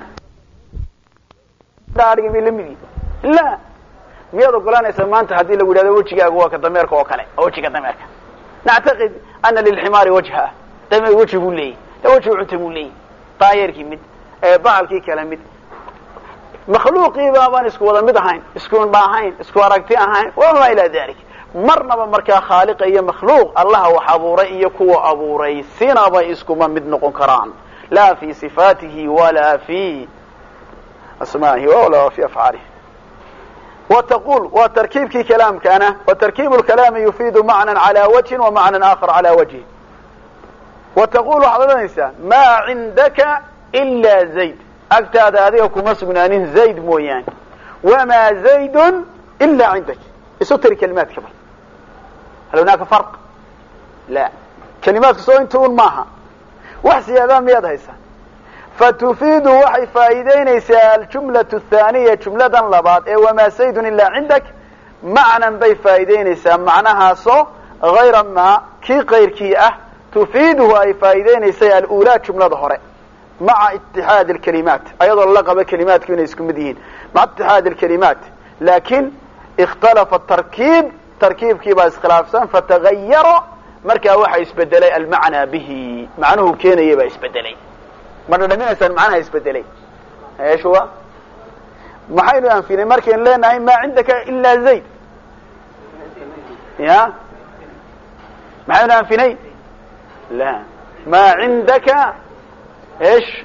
daariga milimidi la miyaad ogolanaysa maanta hadii lagu yiraahdo wajigaagu waa ka dameerka oo kale wajigga dameerka نعتقد أن للحمار وجهه دائما وجه بولي وجه عتمولي طاير كمد بعض كي كلامد مخلوقي بابان اسكو ولا مدهين اسكو باهين اسكو aragti ahayn وما إلى ذلك marnaba markaa khaaliq iyo makhluuq allah wax abuuray iyo kuwa abuuray sinaba iskuma mid noqon karaan la fi sifatihi wala fi asma'ihi wala fi af'alihi وتقول وتركيب كلام كان وتركيب الكلام يفيد معنى على وجه ومعنى آخر على وجه وتقول حضرتك الإنسان ما عندك إلا زيد أكتاد هذه كما سجنانين زيد مويان وما زيد إلا عندك يسوتر كلمات كبير هل هناك فرق؟ لا كلمات سوين تقول معها وحسي هذا مياد هيسا فتفيد وحي فائدين يسال الجملة الثانية جملة لبعض وما زيد إلا عندك معنى بي فائدين يسال معناها صو غير ما كي غير كي أه تفيده أي فائدين يسال الأولى جملة ظهرين مع اتحاد الكلمات أيضا لقب كلمات كنا يسكن مدين مع اتحاد الكلمات لكن اختلف التركيب تركيب كيبا اسخلافسان فتغير مركا وحا يسبدلي المعنى به معنه كينا يبا يسبدلي مرنا لمن يسان معنى يسبدلي ايش هو محايلو انفيني مركا لنا ما عندك إلا زيد يا محايلو انفيني لا ما عندك ايش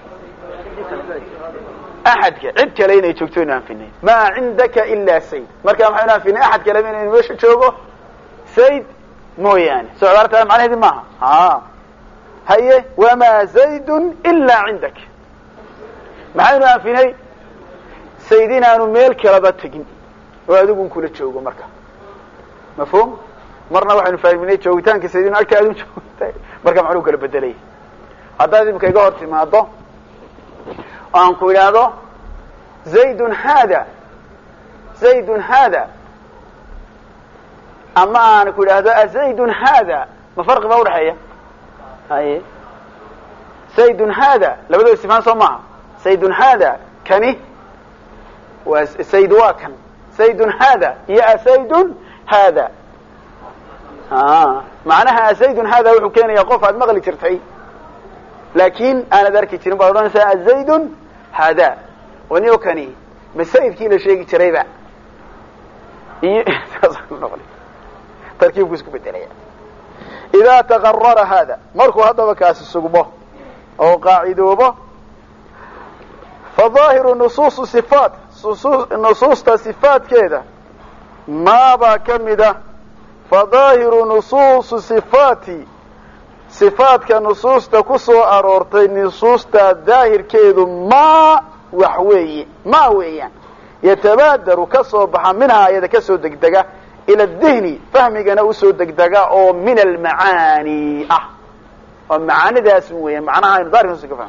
أحد عد كلينا يشوكتون أنفيني ما عندك إلا سيد مركا محينا أنفيني أحد كلمين ويش تشوكه سيد مو يعني سعبارتها معنى هذه معها ها هي وما زيد إلا عندك محينا أنفيني سيدنا نميل كربتكين وهذا كل تشوكه مركا مفهوم مرنا واحد فاهمين تشوكتان كسيدنا أكتر أدوم تشوكتان مركا معلوك البدلي هذا ذي بكي قهرتي ما هذا أنقول هذا زيد هذا زيد هذا أما أنا أقول هذا زيد هذا ما فرق بأول حية هاي زيد هذا لو بدو استفهام صمع زيد هذا كني وسيد واكن زيد هذا يا زيد هذا آه معناها زيد هذا وحو كان يقف هذا مغلي ترتعي لكن أنا ذلك ترين بعضنا ساعة زيد هذا ونيو كني مسيد كيلو شيء تريبا تركيب كسكو بالدنيا إذا تقرر هذا مركو هذا وكاس السقبه أو قاعدوبه فظاهر نصوص صفات نصوص صفات كذا ما باكمده فظاهر نصوص صفاتي صفات كنصوص تكسو أرورتي نصوص تظاهر كيدو ما وحوي ما ويان يتبادر كسو بحا منها يدا كسو دقدقة إلى الذهن فهمي كان أسو دقدقة أو من المعاني أه والمعاني ده اسمه معناها ينظار نصوص كفهم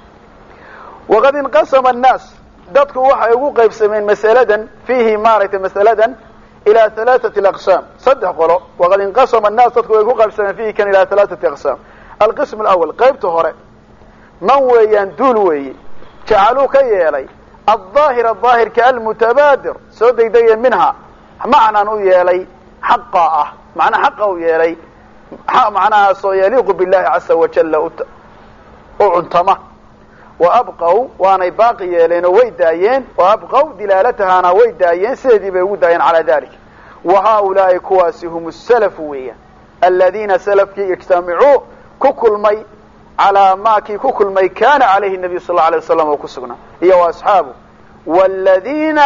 وقد انقسم الناس دادكو وحا يقوق يبسمين مسألة فيه مارة مسألة إلى ثلاثة الأقسام صدق قولوا وقد انقسم الناس تدخل يقول قسم فيه كان إلى ثلاثة أقسام القسم الأول قيبته هراء من ويان دول وي جعلوا كيالي الظاهر الظاهر كالمتبادر سودك دي منها معنى نو يالي حقا معنى حقا يالي معنى سو يليق بالله عز وجل أعنتمه وأبقوا وانا باقي يالين ويدايين وأبقوا دلالتها أنا ويدايين سيدي بيودايين على ذلك وهؤلاء كواسي هم السلفوية الذين سلف كي يجتمعوا ككل مي على ما كي ككل مي كان عليه النبي صلى الله عليه وسلم وكسقنا هي وأصحابه والذين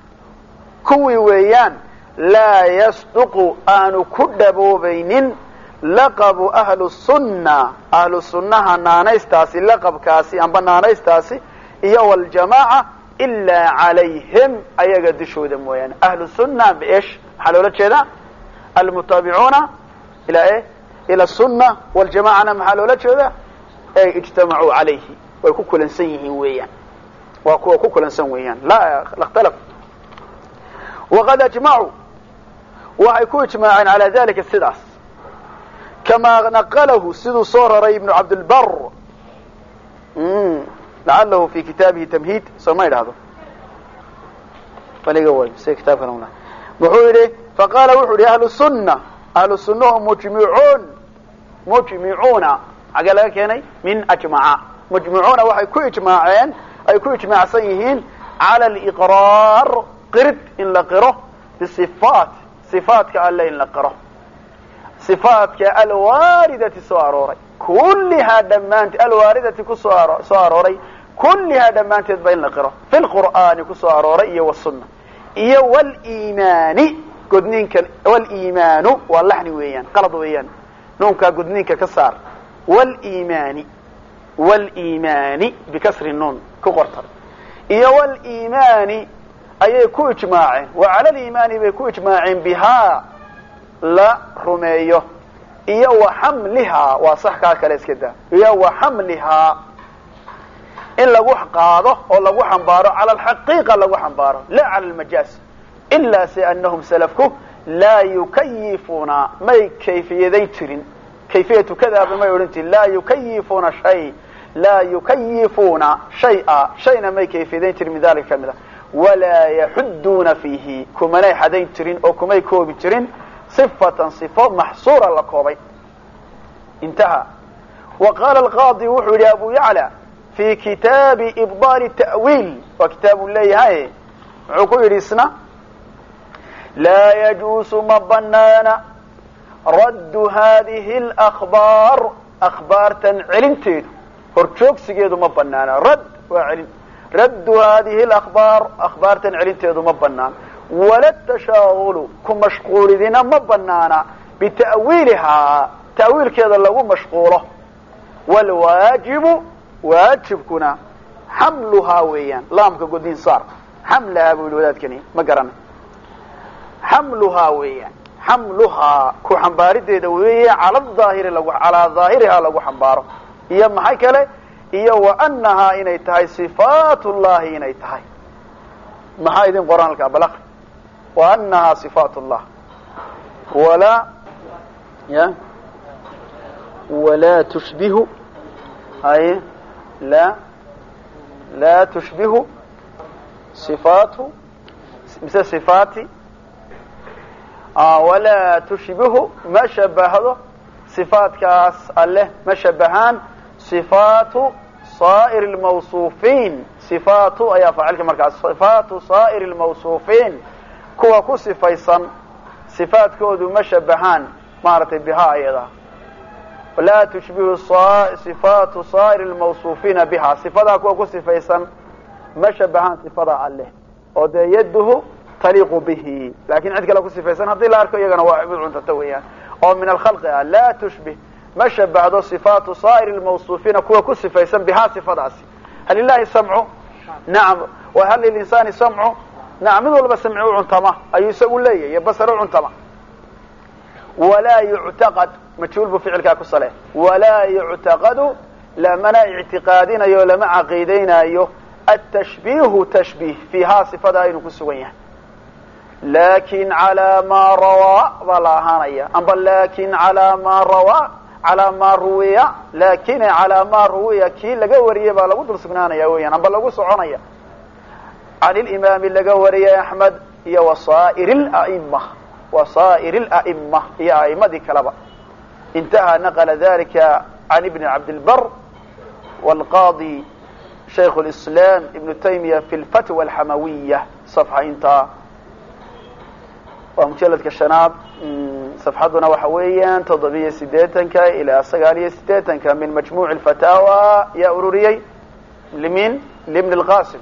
كوي ويان لا يصدق أن كدبوا بين لقب أهل السنة أهل السنة نانيستاسي لقب كاسي أم نانيستاسي إيا والجماعة إلا عليهم أي قد شهود مويان أهل السنة بإيش حلولة كذا المتابعون إلى إيه إلى السنة والجماعة نم حلولة كذا أي اجتمعوا عليه ويكوكل سيه ويان ويكوكل سويان لا اختلف وقد أجمعوا ويكون اجماعا على ذلك السداس كما نقله سيد صورري بن عبد البر مم. لعله في كتابه تمهيد سمعت هذا فليقول سي كتاب كلامنا بحوله فقال وحول أهل السنة أهل السنة هم مجمعون mujmicuuna xagee laga keenay min ajmaca mujmicuuna waxay ku ijmaaceen ay ku ijmaacsan yihiin cala aliqraar qirid in la qiro bisifaat sifaatka alle in la qiro sifaatka alwaaridati soo arooray kullihaa dhammaanteed alwaaridati kusoo aro soo arooray kullihaa dhammaanteed ba in la qiro fi lqur'aani kusoo arooray iyo wasunna iyo waliimaani gudniinka waliimaanu waa laxni weeyaan qalad weeyaan nuunkaa gudniinka ka saar waliimaani waliimaani bikasri nuun ku qorta iyo waliimaani ayay ku ijmaaceen wa cala aliimaani bay ku ijmaaceen bihaa la rumeeyo iyo wa xamlihaa waa sax kaa kale iska daa iyo wa xamlihaa in lagu qaado oo lagu xambaaro cala alxaqiiqa lagu xambaaro la cala almajaaz ilaa si anahum salafku laa yukayifuuna may kayfiyadayn jirin kayfiyatu kadaaba may odhan jirin laa yukayifuuna shay laa yukayifuuna shaya shayna may kayfiyadayn jirin min dalika kamid a walaa yaxuduuna fiihi kumanay xadayn jirin oo kumay koobi jirin صفة صفo maxsuura la koobay intaha wa qaala alqaadi wuxuu yihi abu yacla fi kitaabi ibdaal ta'wiil waa kitaabu leeyahay wuxuu ku yidhi isna laa yajuusu ma banaana raddu hadihi اlأkhbaar akhbaartan celinteedu horjoogsigeedu ma banaana radd waa celin raddu hadihi اlأkhbaar akhbaartan celinteedu ma banaan wala tashaagulu ku mashquulidina ma banaana bita'wiilihaa ta'wiilkeeda lagu mashquulo walwaajibu waajibkuna xamluhaa weeyaan laamka godin saar xamlahaa buu yihi wadaadkani ma garanay xamluhaa weeyaan xamluhaa ku xambaarideeda weeye cala aahiri lagu calaa daahirihaa lagu xambaaro iyo maxay kale iyo wa annahaa inay tahay sifaat llahi inay tahay maxaa idin qoran halkaa bal aqri وأنها صفات الله ولا يا ولا تشبه أي لا لا تشبه صفات مثل صفات آه ولا تشبه ما شبهه صفات كاس الله ما شبهان صفات صائر الموصوفين صفات أي فعلك مركز صفات صائر الموصوفين kuwa ku sifaysan sifaadkoodu ma shabahaan maaragtay bihaa ayada walaa tushbihu sifaatu saa'ir lmawsuufiina bihaa sifadaa kuwa ku sifaysan ma shabahaan sifada alleh oo dee yaduhu taliiqu bihi laakin cid kale ku sifaysan haddii la arko iyagana waa mid cuntata weeyaan oo min alkhalqi ah laa tushbih ma shabahdo sifaatu saa'ir lmawsuufiina kuwa ku sifaysan bihaa sifadaasi hal lilahi samcu nacam wa hal lilinsaani samcu نعم mid walba samci u cuntama ayuu isagu leeyahay iyo basar u cuntama walaa yuctaqad majhuul buu ficilkaa ku sale walaa yuctaqadu lamana ictiqaadinayo lama caqiidaynayo atashbiihu tashbiih fiihaa sifadaa inuu ku sugan yahay lakin calaa maa rawaa baa la ahaanaya amba lakin calaa maa rawaa calaa maa ruwiya lakin calaa maa ruwiya kii laga wariyay baa lagu dul sugnaanaya weeyaan amba lagu soconaya عن الإمام laga wariyay أحمد iyo وصائر الأئمة وصائر الأئمة iyo أئmadii kaleba انتهى نقل ذلك عن ابن عبد البر والقاضي شيخ الإسلام ابن تيمية في الفتوى الحموية صفحة intaa waa مجلدka شhanaad صفحaduna waxa weeyaan toddobiyo sideetanka ilaa sagaal iyo sideetanka min مجموع الفتاوى yaa ururiyey لمين لابن القاسم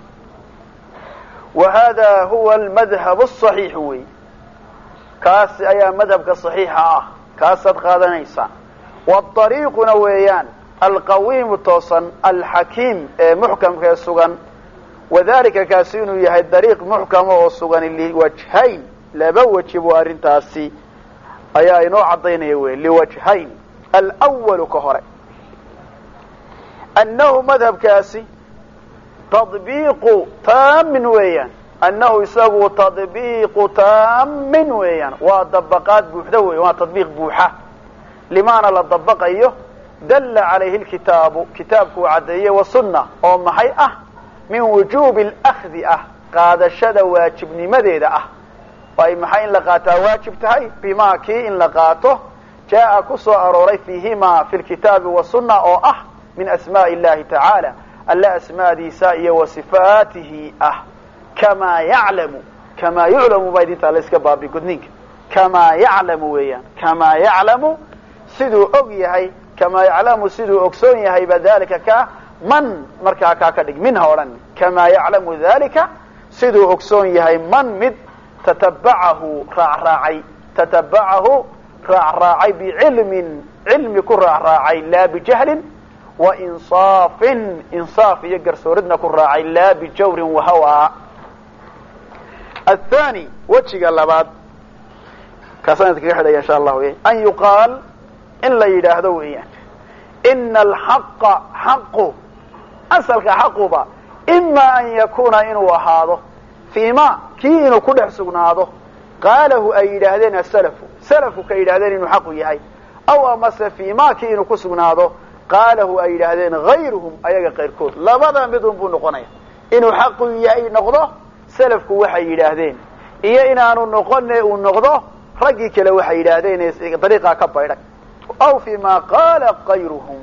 وهذا هو المذهب الصحيح wey kaas ayaa madhabka صaxiixa ah kaasaad qaadanaysaa والطريiquna weeyaan alqawiim toosan alxakiim ee muxkamka ee sugan wadalika kaasi inuu yahay dariiq muxkama oo sugan liwajhayn laba waji buu arrintaasi ayaa inoo cadaynaya wey liwajhayn alأwalu ka hore annahu madhabkaasi تطبيق تام weeyaan أنه isagu تطبيق تام weeyaan waa dabqaad buuxda wey waa تطبيق buuxa limaana la dabqayo dل عalayhi الkitaabu kitaabku cadeeye وasunة oo maxay ah min وujuب الأخdi ah qaadashada waajibnimadeeda ah ay maxay in la qaataa waajib tahay bima kii in la qaato jaa kusoo arooray fiihima fi lkitaabi wasunna oo ah min asmaaءi illahi tacaala alla asmaadiisa iyo wa sifaatihi ah kamaa yaclamu kamaa yuclamu baa idintaa la iska baabi gudninka kamaa yaclamu weeyaan kamaa yaclamu siduu og yahay kamaa yaclamu siduu ogsoon yahay ba dalika ka man markaa kaa ka dhig minha odhan kamaa yaclamu dalika siduu ogsoon yahay man mid tatabacahu raacraacay tatabacahu raacraacay bicilmin cilmi ku raacraacay laa bijahlin wa insaafin insaaf iyo garsooridna ku raacay laa bijawrin wahawa athani wejiga labaad kaasaan idinkaga xidhaya insha allah wey an yuqaal in la yidhaahdo weeyaan ina alxaqa xaqu asalka xaquba ima an yakuna inuu ahaado fii ma kii inuu ku dhex sugnaado qaalahu ay yidhaahdeen asalafu salafku ka yidhahdeen inuu xaqu yahay aw amase fii ma kii inuu ku sugnaado qaalahu ay yidhaahdeen hayruhum ayaga qayrkood labada midun buu noqonaya inuu xaqu yahay noqdo salafku waxay yidhaahdeen iyo inaanu noqone uu noqdo raggii kale waxay yidhaahdeen dariiqaa ka baydhay aw fii ma qaala kayruhum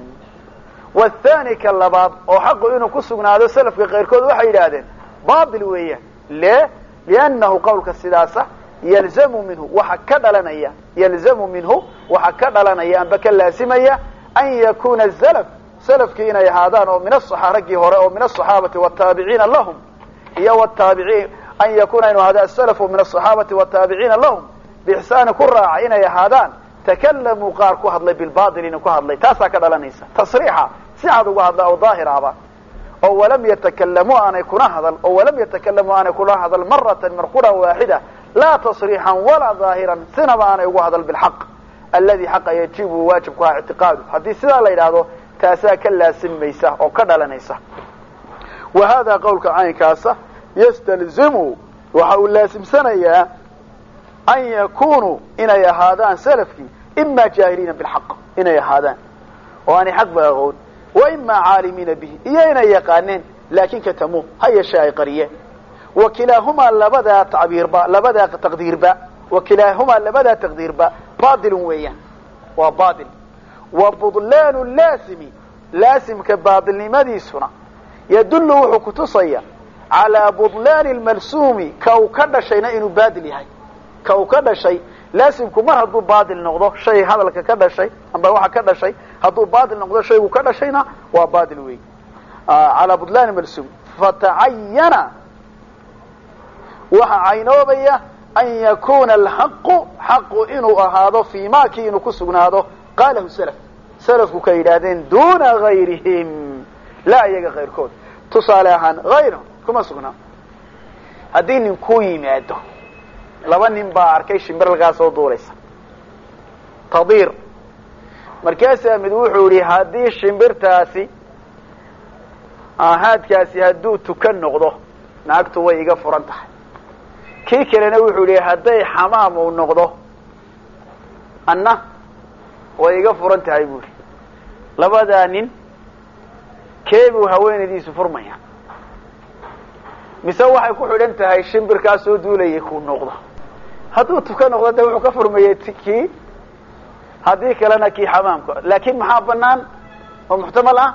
wathani ka labaad oo xaqu inuu ku sugnaado salafka qayrkood waxay yidhaahdeen baatil weeyaan le liannahu qawlka sidaasa yalzamu minhu waxa ka dhalanaya yalzamu minhu waxa ka dhalanaya amba ka laasimaya an yakuna salaf salafkii inay ahaadaan oo min asaxa raggii hore oo min asaxaabati wataabiciina lahum iyo wataabiciin an yakuna inuu ahaada asalafu min asaxaabati wataabiciina lahum biixsaani ku raaca inay ahaadaan takalamuu qaar ku hadlay bilbatil inuu ku hadlay taasaa ka dhalanaysa tasriixa si cad uga hadla oo daahir ahba oo walam yatakalamuu aanay kuna hadal oo walam yatakalamuu aanay kuna hadal maratan marqura waaxida laa tasriixan walaa daahiran sinaba aanay ugu hadal bilxaq aladi xaqa yajibu waajib ku aha ictiqaadu haddii sidaa la yidhaahdo taasaa ka laasimaysa oo ka dhalanaysa wa hada qawlka caynkaasa yastalzimu waxa uu laasimsanayaa an yakunuu inay ahaadaan salafkii ima jaahiliina bilxaq inay ahaadaan oo aanay xaq ba aqoon wa ima caalimiina bihi iyo inay yaqaaneen laakin katamuu ha yeeshee ay qariyeen wakilaahumaa labadaa tacbiirba labadaa taqdiirba wakilaahumaa labadaa taqdiirba baatilun weeyaan waa baatil wa budlaanu laasimi laasimka baatilnimadiisuna yadullu wuxuu kutusaya calaa budlaani lmalsuumi ka uu ka dhashayna inuu baatil yahay ka uu ka dhashay laasimku mar hadduu baatil noqdo shay hadalka ka dhashay amba waxa ka dhashay hadduu baatil noqdo shaygu ka dhashayna waa baatil wey calaa budlaani malsuum fatacayana waxa caynoobaya an yakuna alxaqu xaqu inuu ahaado fii ma kii inuu ku sugnaado qaalahu salaf salafku ka yidhaahdeen duna gayrihim laa iyaga kayrkood tusaale ahaan hayrahum kuma sugnaa haddii nin ku yimaado laba nin baa arkay shimbir halkaa soo duulaysa tadiir markaasaa mid wuxuu yihi haddii shimbirtaasi haadkaasi hadduu tukan noqdo naagtu way iga furan tahay kii kalena wuxuu yihi hadday xamaam uu noqdo anna way iga furan tahay bu ihi labadaa nin keebuu haweenaydiisu furmaya mise waxay ku xidhan tahay shimbirkaa soo duulayay kuu noqdo hadduu tuka noqdo de wuxuu ka furmayey kii haddii kalena kii xamaamka laakin maxaa banaan oo muxtamal ah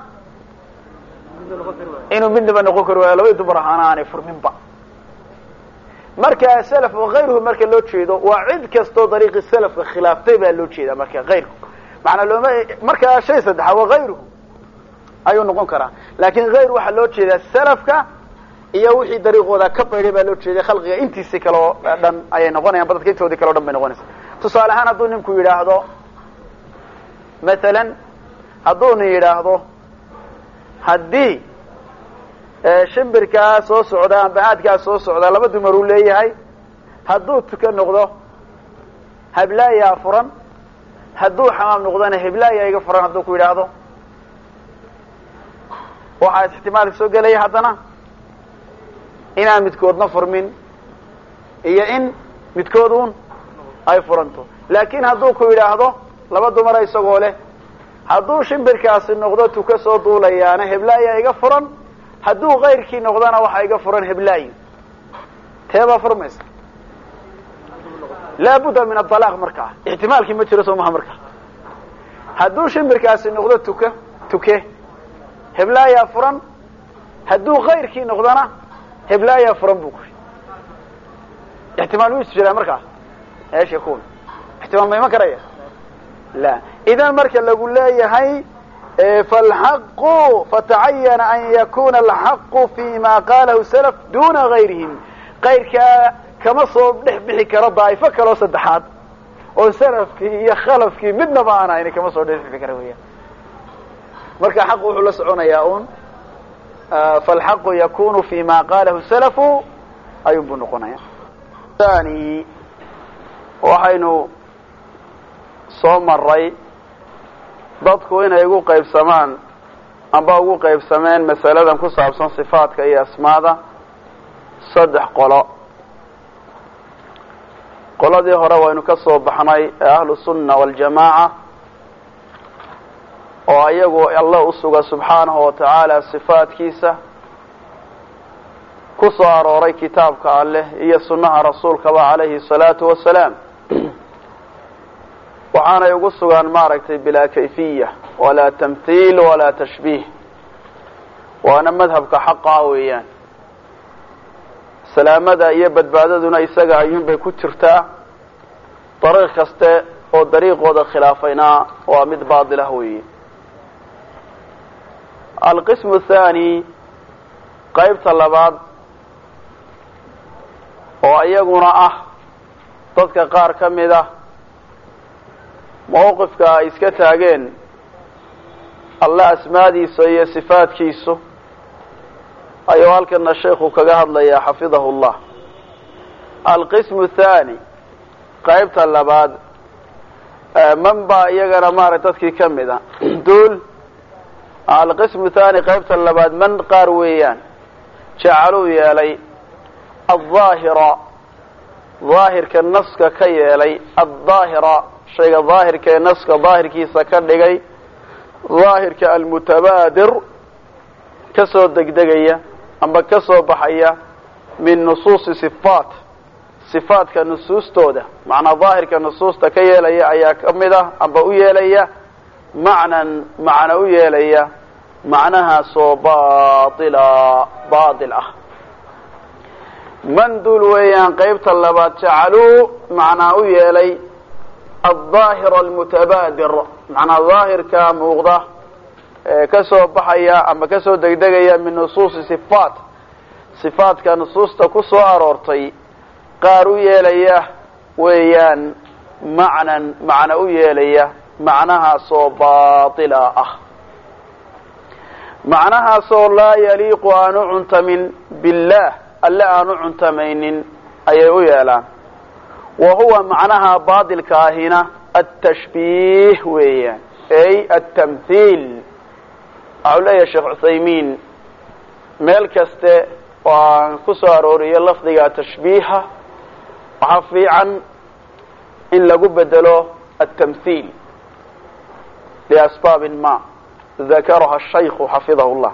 inuu midnaba noqon kari waayo labadii dumar ahaana aanay furminba marka salaf wakayruhu marka loo jeedo waa cid kastoo dariiqi salafka khilaaftay baa loo jeedaa marka kayrku maanaa looma markaa shay saddexa wakayruhu ayuu noqon karaa laakin hayr waxaa loo jeedaa salafka iyo wixii dariiqooda ka baydhay baa loo jeeday khalqiga intiisi kale oo dhan ayay noqonayaan dadka intoodii kale o dhan bay noqonaysa tusaale ahaan hadduu ninku yidhaahdo masalan hadduu nin yidhaahdo haddii shimbirkaa soo socda amba haadkaa soo socda laba dumar uu leeyahay hadduu tuka noqdo hablaayaa furan hadduu xamaam noqdona heblaaya iga furan hadduu ku yidhaahdo waxaa ixtimaalka soo gelaya haddana inaan midkoodna furmin iyo in midkooduun ay furanto laakin hadduu ku yidhaahdo laba dumara isagoo leh hadduu shimbirkaasi noqdo tuka soo duulayaana heblaaya iga furan hadduu kayrkii noqdona waxaa iga furan heblaayi teebaa furmaysa laabudda min adalaaq markaa ixtimaalkii ma jiro soo maha marka hadduu shimbirkaasi noqdo tuka tuke heblaayaa furan hadduu kayrkii noqdona heblaayaa furan buu kuri ixtimaal wuu isjiraa markaas eesh yakun ixtimaal ma iman karaya la idan marka lagu leeyahay falxaqu fatacayana an yakuna alxaqu fima qalahu salaf duna gayrihim kayrkaa kama soo dhex bixi karo daa'ifo kaloo saddexaad oo salafkii iyo khalafkii midnaba aan ahayn kama soo dhex bixi kara weeyaan marka xaq wuxuu la soconayaa un falxaqu yakunu fima qalahu salafu ayuun buu noqonaya thani waxaynu soo maray dadku inay ugu qaybsamaan amba ugu qaybsameen masaladan ku saabsan sifaadka iyo asmaada saddex qolo qoladii hore waynu ka soo baxnay ee ahlu sunna waljamaaca oo ayagu alla u suga subxaanahu watacaala sifaadkiisa ku soo arooray kitaabka alleh iyo sunnaha rasuulkaba calayhi salaatu wasalaam waxaanay ugu sugaan maaragtay bilaa kayfiya walaa tamthiil walaa tashbiih waana madhabka xaqaa weeyaan salaamada iyo badbaadaduna isaga ayuunbay ku jirtaa dariiq kaste oo dariiqooda khilaafayna waa mid baadil ah weeye alqismu athani qaybta labaad oo iyaguna ah dadka qaar ka mid ah mawqifka ay iska taageen alla asmaadiisa iyo sifaadkiisu ayuu halkana sheekhu kaga hadlayaa xafidahu llah alqismu athani qaybta labaad man baa iyagana maaragta dadkii ka mid a duul alqismu thani qaybta labaad man qaar weeyaan jacaluu yeelay aldaahira daahirka naska ka yeelay aldaahira shayga daahirka ee naska daahirkiisa ka dhigay daahirka almutabaadir kasoo degdegaya amba kasoo baxaya min nusuusi sifaat sifaadka nusuustooda macnaa daahirka nusuusta ka yeelaya ayaa kamid ah amba u yeelaya macnan macna u yeelaya macnahaasoo baatila baatil ah man dul weeyaan qaybta labaad jacaluu macnaa u yeelay aldaahir almutabaadir macnaa daahirka muuqda kasoo baxaya ama kasoo degdegaya min nusuusi sifaat sifaadka nusuusta ku soo aroortay qaar u yeelaya weeyaan macnan macna u yeelaya macnahaasoo baatila ah macnahaasoo laa yaliiqu aanu cuntamin billaah alle aanu cuntamaynin ayay u yeelaan wa huwa macnaha baatilka ahina atashbiih weeyaan ay atamthiil waxau leeyahay sheekh cuthaymiin meel kaste oo aan ku soo arooriyo lafdiga tashbiiha waxaa fiican in lagu bedelo atamthiil liasbaabin ma dakaraha shaykhu xafidahu llah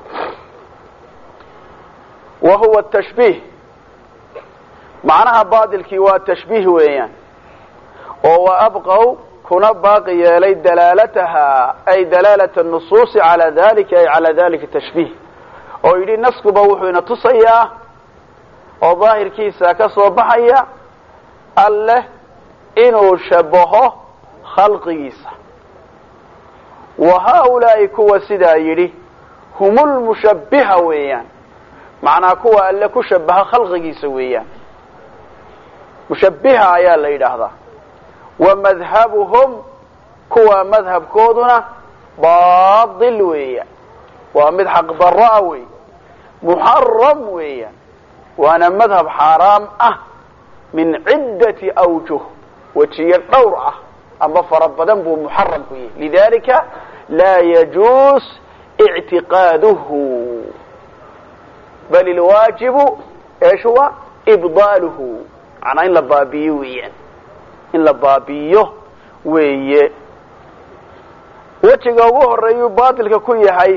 wa huwa atashbiih macnaha baatilkii waa tashbiih weeyaan oo wa abqaw kuna baaqi yeelay dalaalataha ay dalaalat nusuusi calaa dalika ay calaa dalika tashbiih oo yidhi naskuba wuxuu ina tusayaa oo daahirkiisa ka soo baxaya alleh inuu shabaho khalqigiisa wa haaulaa'i kuwa sidaa yidhi hum lmushabbiha weeyaan macnaa kuwa alle ku shabaha khalqigiisa weeyaan mushabbiha ayaa la yidhaahdaa wa madhabuhum kuwa madhabkooduna baatil weeyaan waa mid xaq darra wey muxaram weeyaan waana madhab xaaraam ah min ciddati awjuh wejiyo dhowr ah amba fara badan buu muxaram ku yahay lidalika laa yajuus ictiqaaduhu bal ilwaajibu eesh huwa ibdaaluhu macnaa in la baabiyo weeyaan in la baabiyo weeye wejiga ugu horeeyuu baatilka ku yahay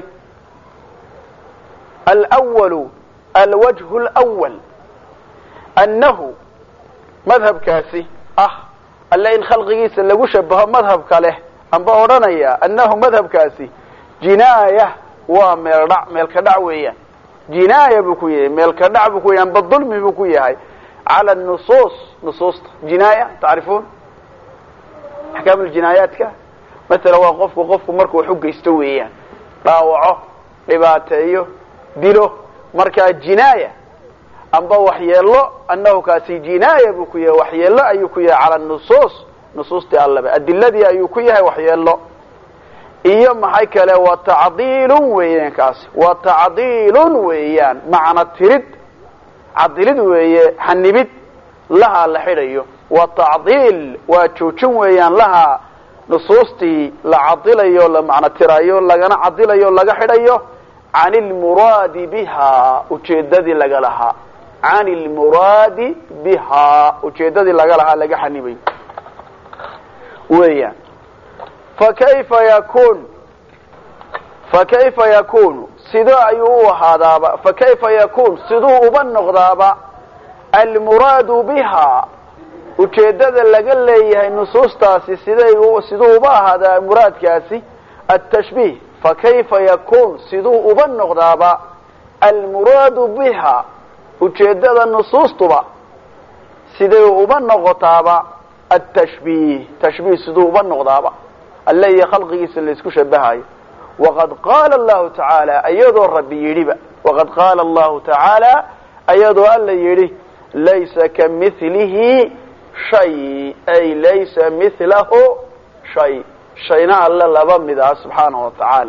alwalu alwajhu lwal annahu madhabkaasi ah alle in khalqigiisa lagu shabaho madhabka leh amba odhanaya annahu madhabkaasi jinaaya waa meel dhac meel ka dhac weeyaan jinaaya buu ku yahay meel ka dhac buu ku yahay amba dulmi buu ku yahay cala nusuus nusuusta jinaaya tacrifuun axkaam aljinaayaadka matala waa qofku qofku markuu wax u geysto weeyaan dhaawaco dhibaateeyo dilo markaa jinaaya amba waxyeelo annahu kaasi jinaaya buu ku yahay waxyeelo ayuu ku yahay cala nusuus nusuustii allaba adiladii ayuu ku yahay waxyeelo iyo maxay kale waa tacdiilun weeyaan kaasi waa tacdiilun weeyaan macna tirid cadilid weeye xanibid lahaa la xidhayo waa tacdiil waa joojin weeyaan lahaa nusuustii la cadilayo la macno tirayo lagana cadilayo laga xidhayo can ilmuraadi biha ujeedadii laga lahaa can ilmuraadi biha ujeedadii laga lahaa laga xanibayo weeyaan fakayfa yakun fakayfa yakunu sidoo ayuu u ahaadaaba fakayfa yakun siduu uba noqdaaba almuraadu biha ujeedada laga leeyahay nusuustaasi siday siduu uba ahaadaa muraadkaasi atashbiih fakayfa yakun siduu uba noqdaaba almuraadu biha ujeedada nusuustuba siday uba noqotaaba atashbiih tashbiih siduu uba noqdaaba alle iyo khalqigiisa la isku shabahayo waqad qaala allahu tacaala ayadoo rabbi yidhiba waqad qaala allahu tacaala ayadoo alla yidhi laysa kamilihi shay ay laysa milahu shay shayna alle laba mid ah subxaanahu watacaala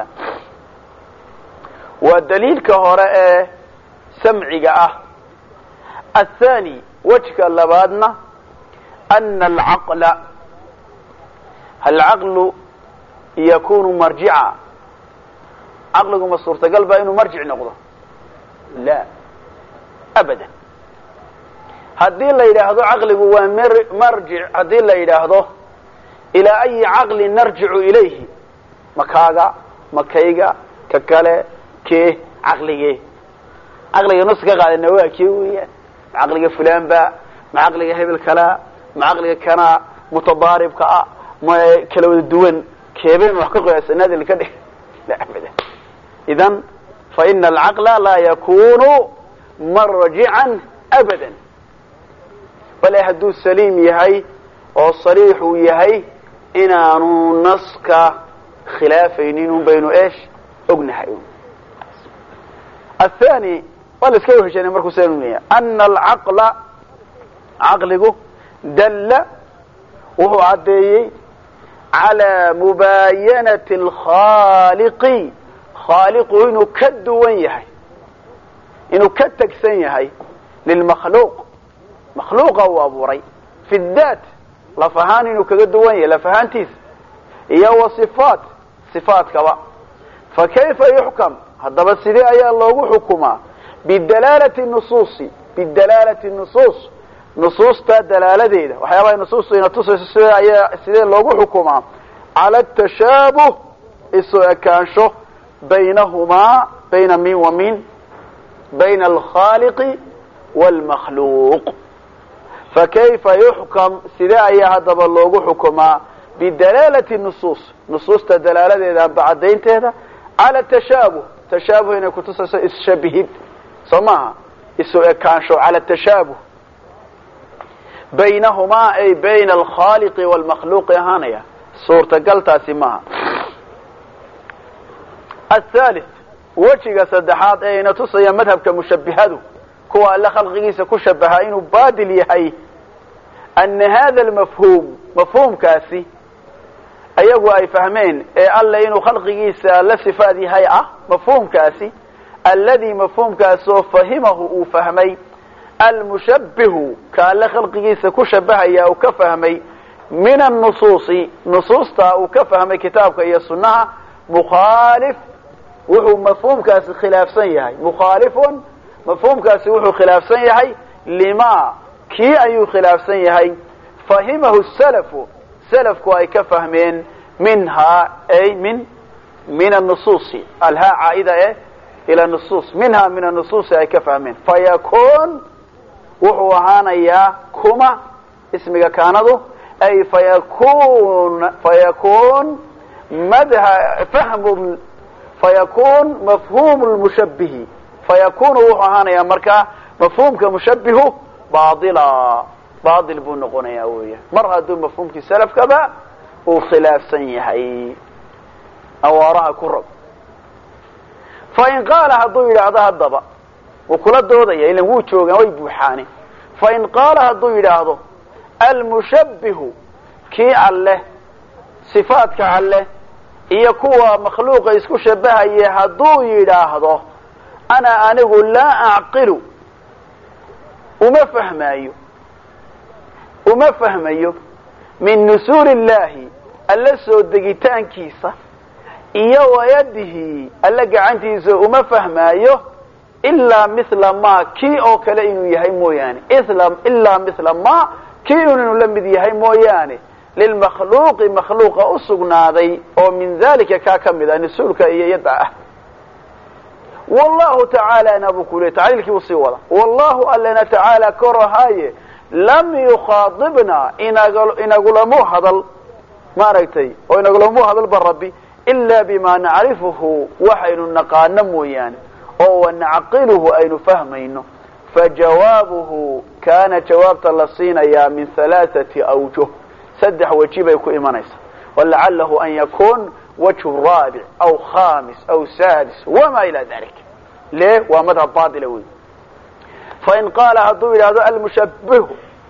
waa daliilka hore ee samciga ah athani wajka labaadna ana alcaqla alcaqlu yakunu marjica caqligu ma suurtagal baa inuu marjic noqdo la abadan haddii la yidhaahdo caqligu waa marjic haddii la yidhaahdo ilaa ayi caqlin narjicu ilayhi makaaga makayga ka kale kee caqlige caqliga nus ka qaadana waa kee weeyaan ma caqliga fulaan ba ma caqliga hebel kala ma caqliga kana mutadaaribka ah ma kala wada duwan keebeen wax ka qoysanada lika dhig la abadan idan fa ina alcaqla laa yakunu marjican abadan bale hadduu saliim yahay oo sariix uu yahay inaanu naska khilaafaynin un baynu eesh ognahay athani waa la iska weheshanay markuu seenaya ana alcaqla caqligu dalla wuxuu caddeeyey calaa mubaayanati alkhaaliqi khaaliqu inuu ka duwan yahay inuu ka tegsan yahay lilmakhluuq makhluuqa uu abuuray fi daat laf ahaan inuu kaga duwan yahay laf ahaantiisa iyo wa sifaat sifaatkaba fa kayfa yuxkam haddaba sidee ayaa loogu xukumaa bidalaalati nusuusi bidalaalati nusuus nusuusta dalaaladeeda waxyaabaha nusuustu ina tusayso sidee ayaa sidee loogu xukumaa cala atashaabuh isu ekaansho baynahumaa bayna min wa min bayna alkhaaliqi waalmakhluuq fakayfa yuxkam sidee ayaa haddaba loogu xukumaa bidalaalati nusuus nusuusta dalaaladeeda amba caddaynteeda cala tashaabuh tashaabuh inay kutusayso isshabihid soo maaha isu ekaansho cala tashaabuh baynahumaa ay bayna alkhaaliqi waalmakhluuqi ahaanaya suurtagaltaasi maaha athalith wejiga saddexaad ee ina tusaya madhabka mushabihadu kuwa alle khalqigiisa ku shabaha inuu baadil yahay ana hada almafhuum mafhuumkaasi ayagu ay fahmeen ee alle inuu khalqigiisa la sifaad yahay ah mafhuumkaasi alladii mafhuumkaasoo fahimahu uu fahmay almushabbihu ka alle khalqigiisa ku shabahaya uu ka fahmay min annusuusi nusuusta uu ka fahmay kitaabka iyo sunnaha mukhaalif wuxuu mafhuumkaasi khilaafsan yahay mukhaalifun mafhuumkaasi wuxuu khilaafsan yahay lima kii ayuu khilaafsan yahay fahimahu salafu salafku ay ka fahmeen minhaa ay min min annusuusi alhaa caaida e ila nusuus minhaa min annusuusi ay ka fahmeen fayakun wuxuu ahaanayaa kuma ismiga kaanadu ay fayakun fayakun مدها فهم فيكون مفهوم المشبه فيكون وحانا يا مركا مفهوم كمشبه باطلا باطل بو نقونيا ويا مر هدو مفهوم كسلف كبا وخلاف سنيحي أوارها كرب فإن قال هدو إلى هذا الضبا وكل الدودية إلا هو تشوغا ويبوحاني فإن قال هدو إلى هذا المشبه كي عليه صفاتك عليه iyo kuwa makhluuqa isku shabahaya haduu yiraahdo ana anigu la aqilu uma fahmayo uma fahmayo min nusul illahi alla soo degitaankiisa iyo wayadihi alla gacantiisa uma fahmayo illa mithla ma ki oo kale inuu yahay mooyaane islam illa mithla ma ki inuu la mid yahay mooyaane للمخلوق مخلوق أصغناذي ومن ذلك كاكمل أن السلك يدعه والله تعالى نبكله تعالى لك وصيوه والله ألنا تعالى كرهاي لم يخاطبنا إن أقول مو هذا ما رأيتي وإن أقول مو هذا بالربي إلا بما نعرفه وحي نقا نمو يعني أو نعقله أي نفهمينه فجوابه كان جواب تلصين يا من ثلاثة أوجه سدح وجيبه يكون إيمانيس ولعله أن يكون وجه رابع أو خامس أو سادس وما إلى ذلك ليه ومذهب باطل فإن قال هدو إلى هذا المشبه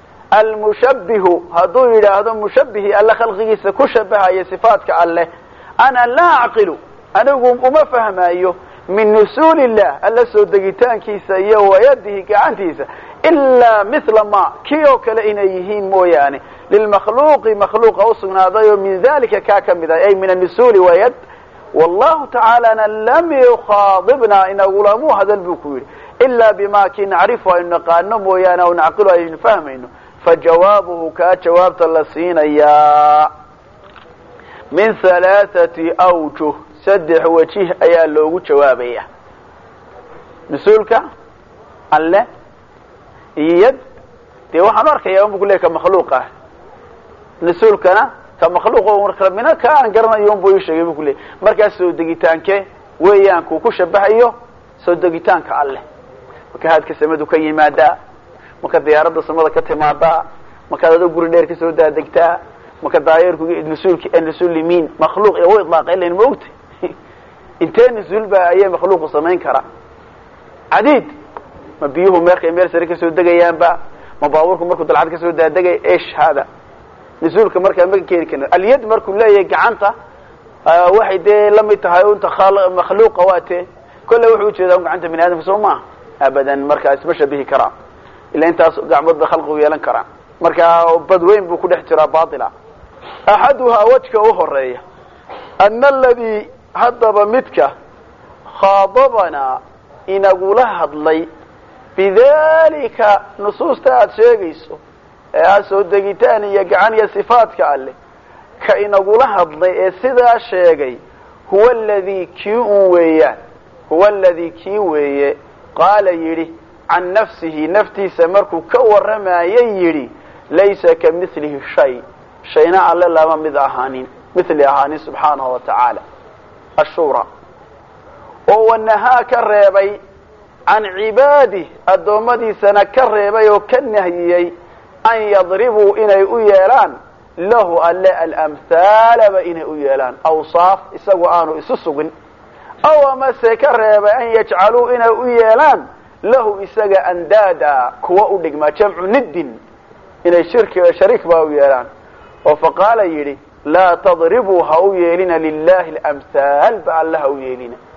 المشبه هدو إلى هذا مشبه ألا خلقه سكشبه أي صفاتك الله أنا لا أعقل أنا أقوم أما فهم أيه من نسول الله ألا سودقتان كيسا ويده كعنتيسا إلا مثل ما كيوك لإنيهين موياني للمخلوق مخلوق أوصنا هذا من ذلك كاكم أي من النسول ويد والله تعالى لم يخاضبنا إن أقول هذا البكور إلا بما كي نعرفه إن قانم مويانا ونعقله أي نفهمينه فجوابه كجواب تلسين يا من ثلاثة أوجه سدح وجه أيا لوغو جوابيه نسولك الله يد دي waxaan arkaya oo buu leeyahay makhluuqa nasuulkana ka makhluuq oo marka mina ka aan garanayo buu sheegay buu leeyahay markaas soo degitaanke weeyaan ku ku shabahayo soo degitaanka alle marka hadka samadu ka yimaada marka diyaaradda samada ka timaada marka dad guri dheer ka soo daadegtaa marka daayirku nasuulki nasuul limin makhluuq iyo idlaaq ilaa moogta intee nasuul ba ay makhluuq sameyn kara عديد ما بيوهم مركي مير سري كسو دغيان با ما باوركم مركو دلعد كسو دادغاي ايش هذا نزولك مركا ما كيري كان اليد مركو ليه غعنتا waxay de lamid tahay inta khaliq makhluuq waate kullu wuxuu jeedaa gacanta min aadam soo ma abadan marka isma shabihi kara ila intaas gacmad khalqu yeelan kara marka badweyn buu ku dhex jiraa baatila ahaduha wajka u horeeya an alladhi hadaba midka khadabana inagu la hadlay bidalika nusuusta aad sheegayso ee soo degitaan iyo gacan iyo sifaadka alle ka inagu la hadlay ee sidaa sheegay huwa alladhi kiu weeyaan huwa alladhi kiu weeye qaala yiri an nafsihi naftiisa markuu ka waramayay yiri laysa kamithlihi shay shayna alla lama mid ahaanin mithli ahaanin subhanahu wa ta'ala ashura oo wanaha ka reebay عن عباده الدومدي سنة كربي وكنهيي أن يضربوا إني أيالان له ألا الأمثال بإني أيالان أوصاف إساقوا آنوا إسسقن أو ما سيكربي أن يجعلوا إني أيالان له إساق أندادا كواء لقما جمع ند إني شرك وشريك باو يالان وفقال يلي لا تضربوا هؤيالين لله الأمثال بأن له أيالين